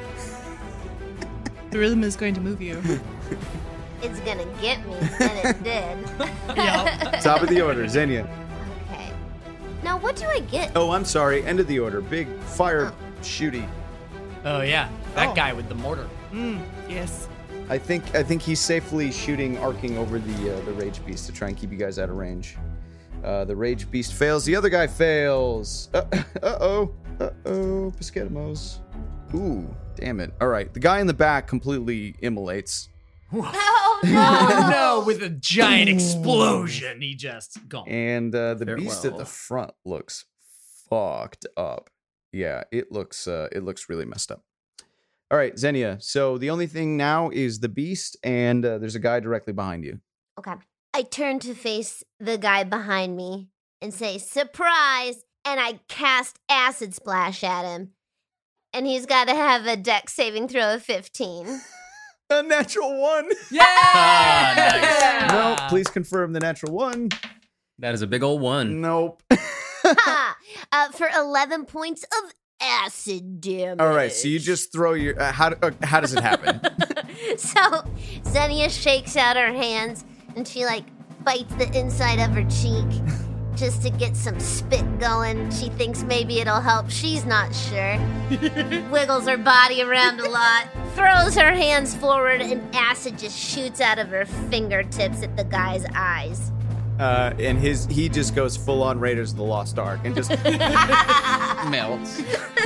The rhythm is going to move you. It's gonna get me, and it did. Top of the order, Xenia. Okay. Now, what do I get? Oh, I'm sorry. End of the order. Big fire shooty. Oh yeah, that Oh. guy with the mortar. Mm, yes. I think I think he's safely shooting, arcing over the uh, the rage beast to try and keep you guys out of range. Uh, the rage beast fails. The other guy fails. Uh oh. Uh oh. Piscatamos. Ooh, damn it. All right. The guy in the back completely immolates. Oh no! Oh no, with a giant explosion, he just gone. And uh, the Farewell. beast at the front looks fucked up. Yeah, it looks uh, it looks really messed up. All right, Xenia. So the only thing now is the beast, and uh, there's a guy directly behind you. Okay. I turn to face the guy behind me and say, surprise! And I cast Acid Splash at him. And he's got to have a dex saving throw of fifteen. A natural one. Yeah! Ah, No, please confirm the natural one. That is a big old one. Nope. Ha! uh, for eleven points of acid damage. All right, so you just throw your. Uh, how uh, how does it happen? So Xenia shakes out her hands and she like bites the inside of her cheek just to get some spit going. She thinks maybe it'll help. She's not sure. Wiggles her body around a lot, throws her hands forward, and acid just shoots out of her fingertips at the guy's eyes. Uh, and his he just goes full on Raiders of the Lost Ark and just melts.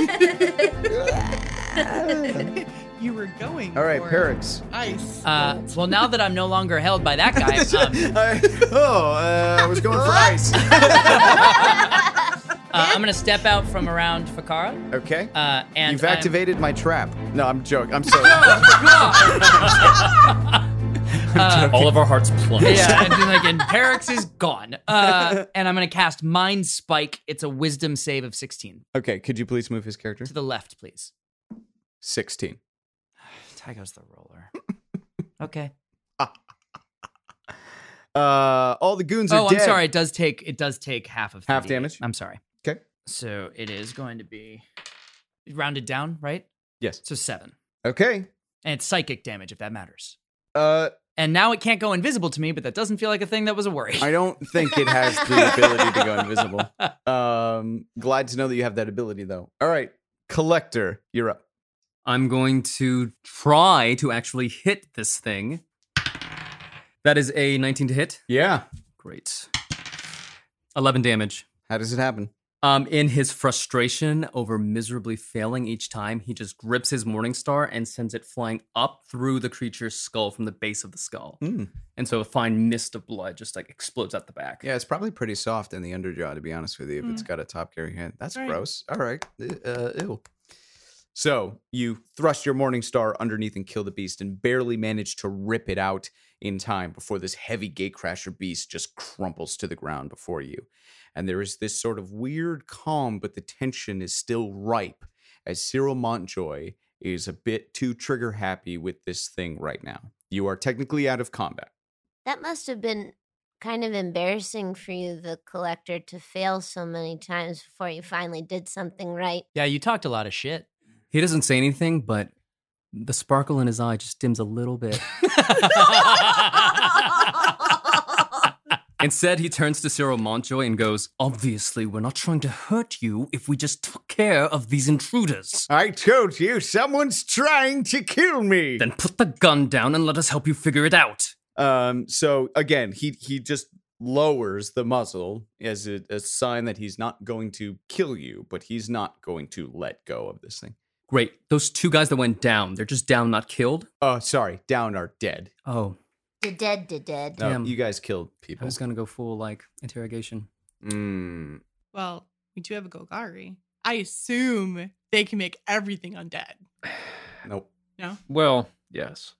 You were going. All right, for Perix. Ice. Uh, well, now that I'm no longer held by that guy, um, I, oh, uh, I was going for ice. uh, I'm gonna step out from around Fakara. Okay. Uh, and You've I'm- activated my trap. No, I'm joking. I'm sorry. Uh, All of our hearts plunge. yeah, and then, like, and Perix is gone. Uh, and I'm gonna cast Mind Spike. It's a Wisdom save of sixteen. Okay, could you please move his character? To the left, please. sixteen. Tygo's the roller. Okay. Uh, all the goons are Oh, dead. I'm sorry. It does take. It does take half of Half thirty-eight. damage? I'm sorry. Okay. So it is going to be rounded down, right? Yes. So seven, Okay. and it's psychic damage if that matters. Uh, And now it can't go invisible to me, but that doesn't feel like a thing that was a worry. I don't think it has the ability to go invisible. Um, glad to know that you have that ability, though. All right, Collector, you're up. I'm going to try to actually hit this thing. That is a nineteen to hit. Yeah. Great. eleven damage. How does it happen? Um, in his frustration over miserably failing each time, he just grips his Morningstar and sends it flying up through the creature's skull from the base of the skull. Mm. And so a fine mist of blood just like explodes out the back. Yeah, it's probably pretty soft in the underjaw, to be honest with you, if Mm. it's got a top carry hand. That's Right. gross. All right. Uh, ew. So you thrust your Morningstar underneath and kill the beast and barely manage to rip it out in time before this heavy gatecrasher beast just crumples to the ground before you. And there is this sort of weird calm, but the tension is still ripe as Cyril Montjoy is a bit too trigger happy with this thing right now. You are technically out of combat. That must have been kind of embarrassing for you, the Collector, to fail so many times before you finally did something right. Yeah, you talked a lot of shit. He doesn't say anything, but the sparkle in his eye just dims a little bit. Instead, he turns to Cyril Montjoy and goes, "Obviously, we're not trying to hurt you if we just took care of these intruders." I told you, someone's trying to kill me. Then put the gun down and let us help you figure it out. Um, so again, he he just lowers the muzzle as a, a sign that he's not going to kill you, but he's not going to let go of this thing. Great. Those two guys that went down, they're just down, not killed? Oh, sorry, down are dead. Oh, The dead, the dead. No, Damn. you guys killed I people. was gonna go full, like, interrogation. Mm. Well, we do have a Golgari. I assume they can make everything undead. Nope. No? Well, yes.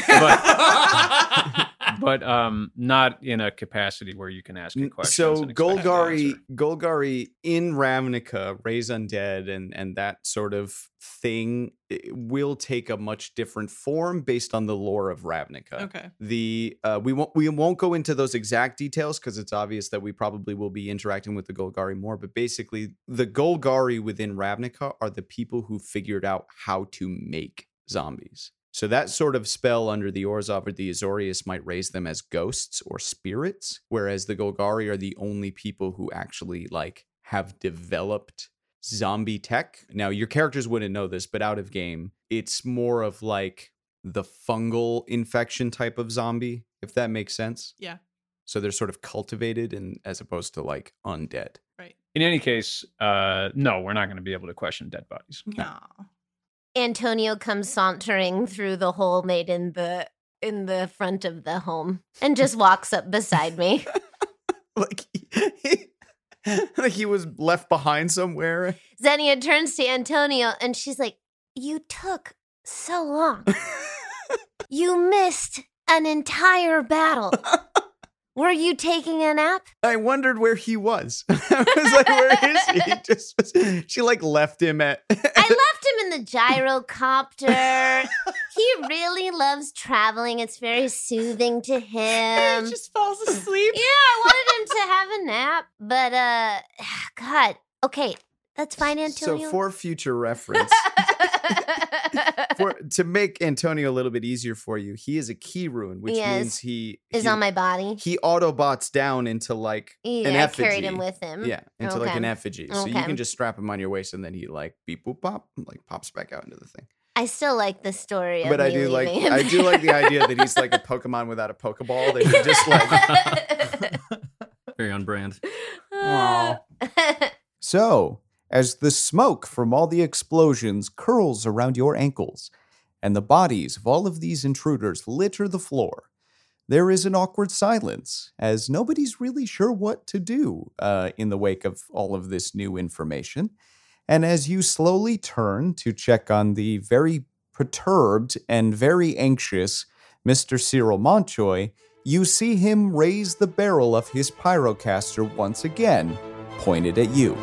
But, but um, not in a capacity where you can ask a question. So Golgari, Golgari in Ravnica, raise undead, and and that sort of thing will take a much different form based on the lore of Ravnica. Okay. The uh, we won't we won't go into those exact details because it's obvious that we probably will be interacting with the Golgari more. But basically, the Golgari within Ravnica are the people who figured out how to make zombies. So that sort of spell under the Orzhov or the Azorius might raise them as ghosts or spirits, whereas the Golgari are the only people who actually like have developed zombie tech. Now, your characters wouldn't know this, but out of game, it's more of like the fungal infection type of zombie, if that makes sense. Yeah. So they're sort of cultivated and as opposed to like undead. Right. In any case, uh, no, we're not going to be able to question dead bodies. No. Antonio comes sauntering through the hole made in the in the front of the home and just walks up beside me. like, he, like he was left behind somewhere. Xenia turns to Antonio and she's like, "You took so long. You missed an entire battle. Were you taking a nap?" I wondered where he was. I was like, where is he? He just was, she like left him at. I left him in the gyrocopter. He really loves traveling. It's very soothing to him. He just falls asleep. Yeah, I wanted him to have a nap, but uh, God. Okay, that's fine, Antonio. So for future reference, for to make Antonio a little bit easier for you, he is a key rune, which Yes. means he Is he, on my body. he autobots down into like Yeah, an I effigy. carried him with him. Yeah, into like Okay. an effigy. So you Okay. can just strap him on your waist, and then he like beep boop pop, like pops back out into the thing. I still like the story of But I me do like leaving him. I do like the idea that he's like a Pokemon without a Pokeball. That he just like. Very on brand. So, as the smoke from all the explosions curls around your ankles, and the bodies of all of these intruders litter the floor, there is an awkward silence, as nobody's really sure what to do uh, in the wake of all of this new information. And as you slowly turn to check on the very perturbed and very anxious Mister Cyril Montjoy, you see him raise the barrel of his pyrocaster once again, pointed at you.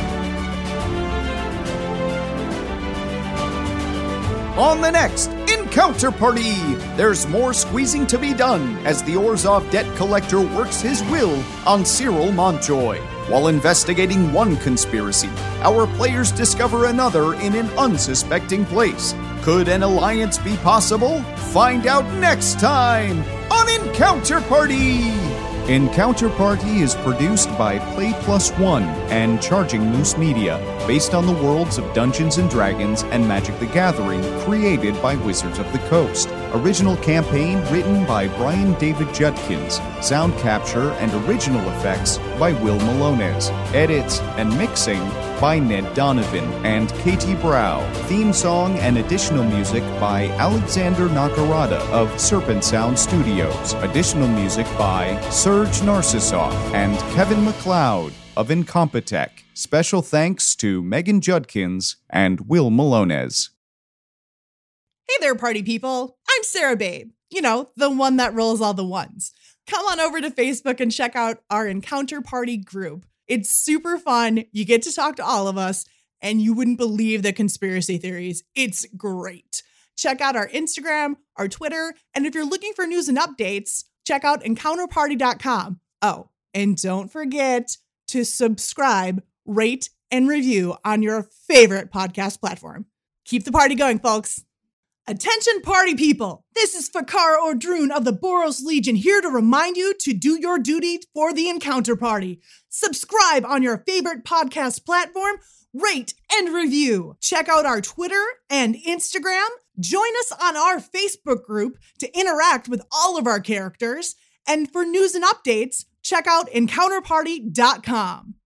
On the next Encounter Party! There's more squeezing to be done as the Orzhov debt collector works his will on Cyril Montjoy. While investigating one conspiracy, our players discover another in an unsuspecting place. Could an alliance be possible? Find out next time on Encounter Party! Encounter Party is produced by Play Plus One and Charging Moose Media, based on the worlds of Dungeons and Dragons and Magic the Gathering, created by Wizards of the Coast. Original campaign written by Brian David Judkins. Sound capture and original effects by Will Malones. Edits and mixing by Ned Donovan and Katie Brow. Theme song and additional music by Alexander Nakarada of Serpent Sound Studios. Additional music by Serge Narcissoff and Kevin MacLeod of Incompetech. Special thanks to Megan Judkins and Will Malones. Hey there, party people. I'm Sarah Babe. You know, the one that rolls all the ones. Come on over to Facebook and check out our Encounter Party group. It's super fun. You get to talk to all of us, and you wouldn't believe the conspiracy theories. It's great. Check out our Instagram, our Twitter, and if you're looking for news and updates, check out encounter party dot com. Oh, and don't forget to subscribe, rate, and review on your favorite podcast platform. Keep the party going, folks. Attention party people, this is Fakara Ordrun of the Boros Legion here to remind you to do your duty for the Encounter Party. Subscribe on your favorite podcast platform, rate and review. Check out our Twitter and Instagram. Join us on our Facebook group to interact with all of our characters. And for news and updates, check out encounter party dot com.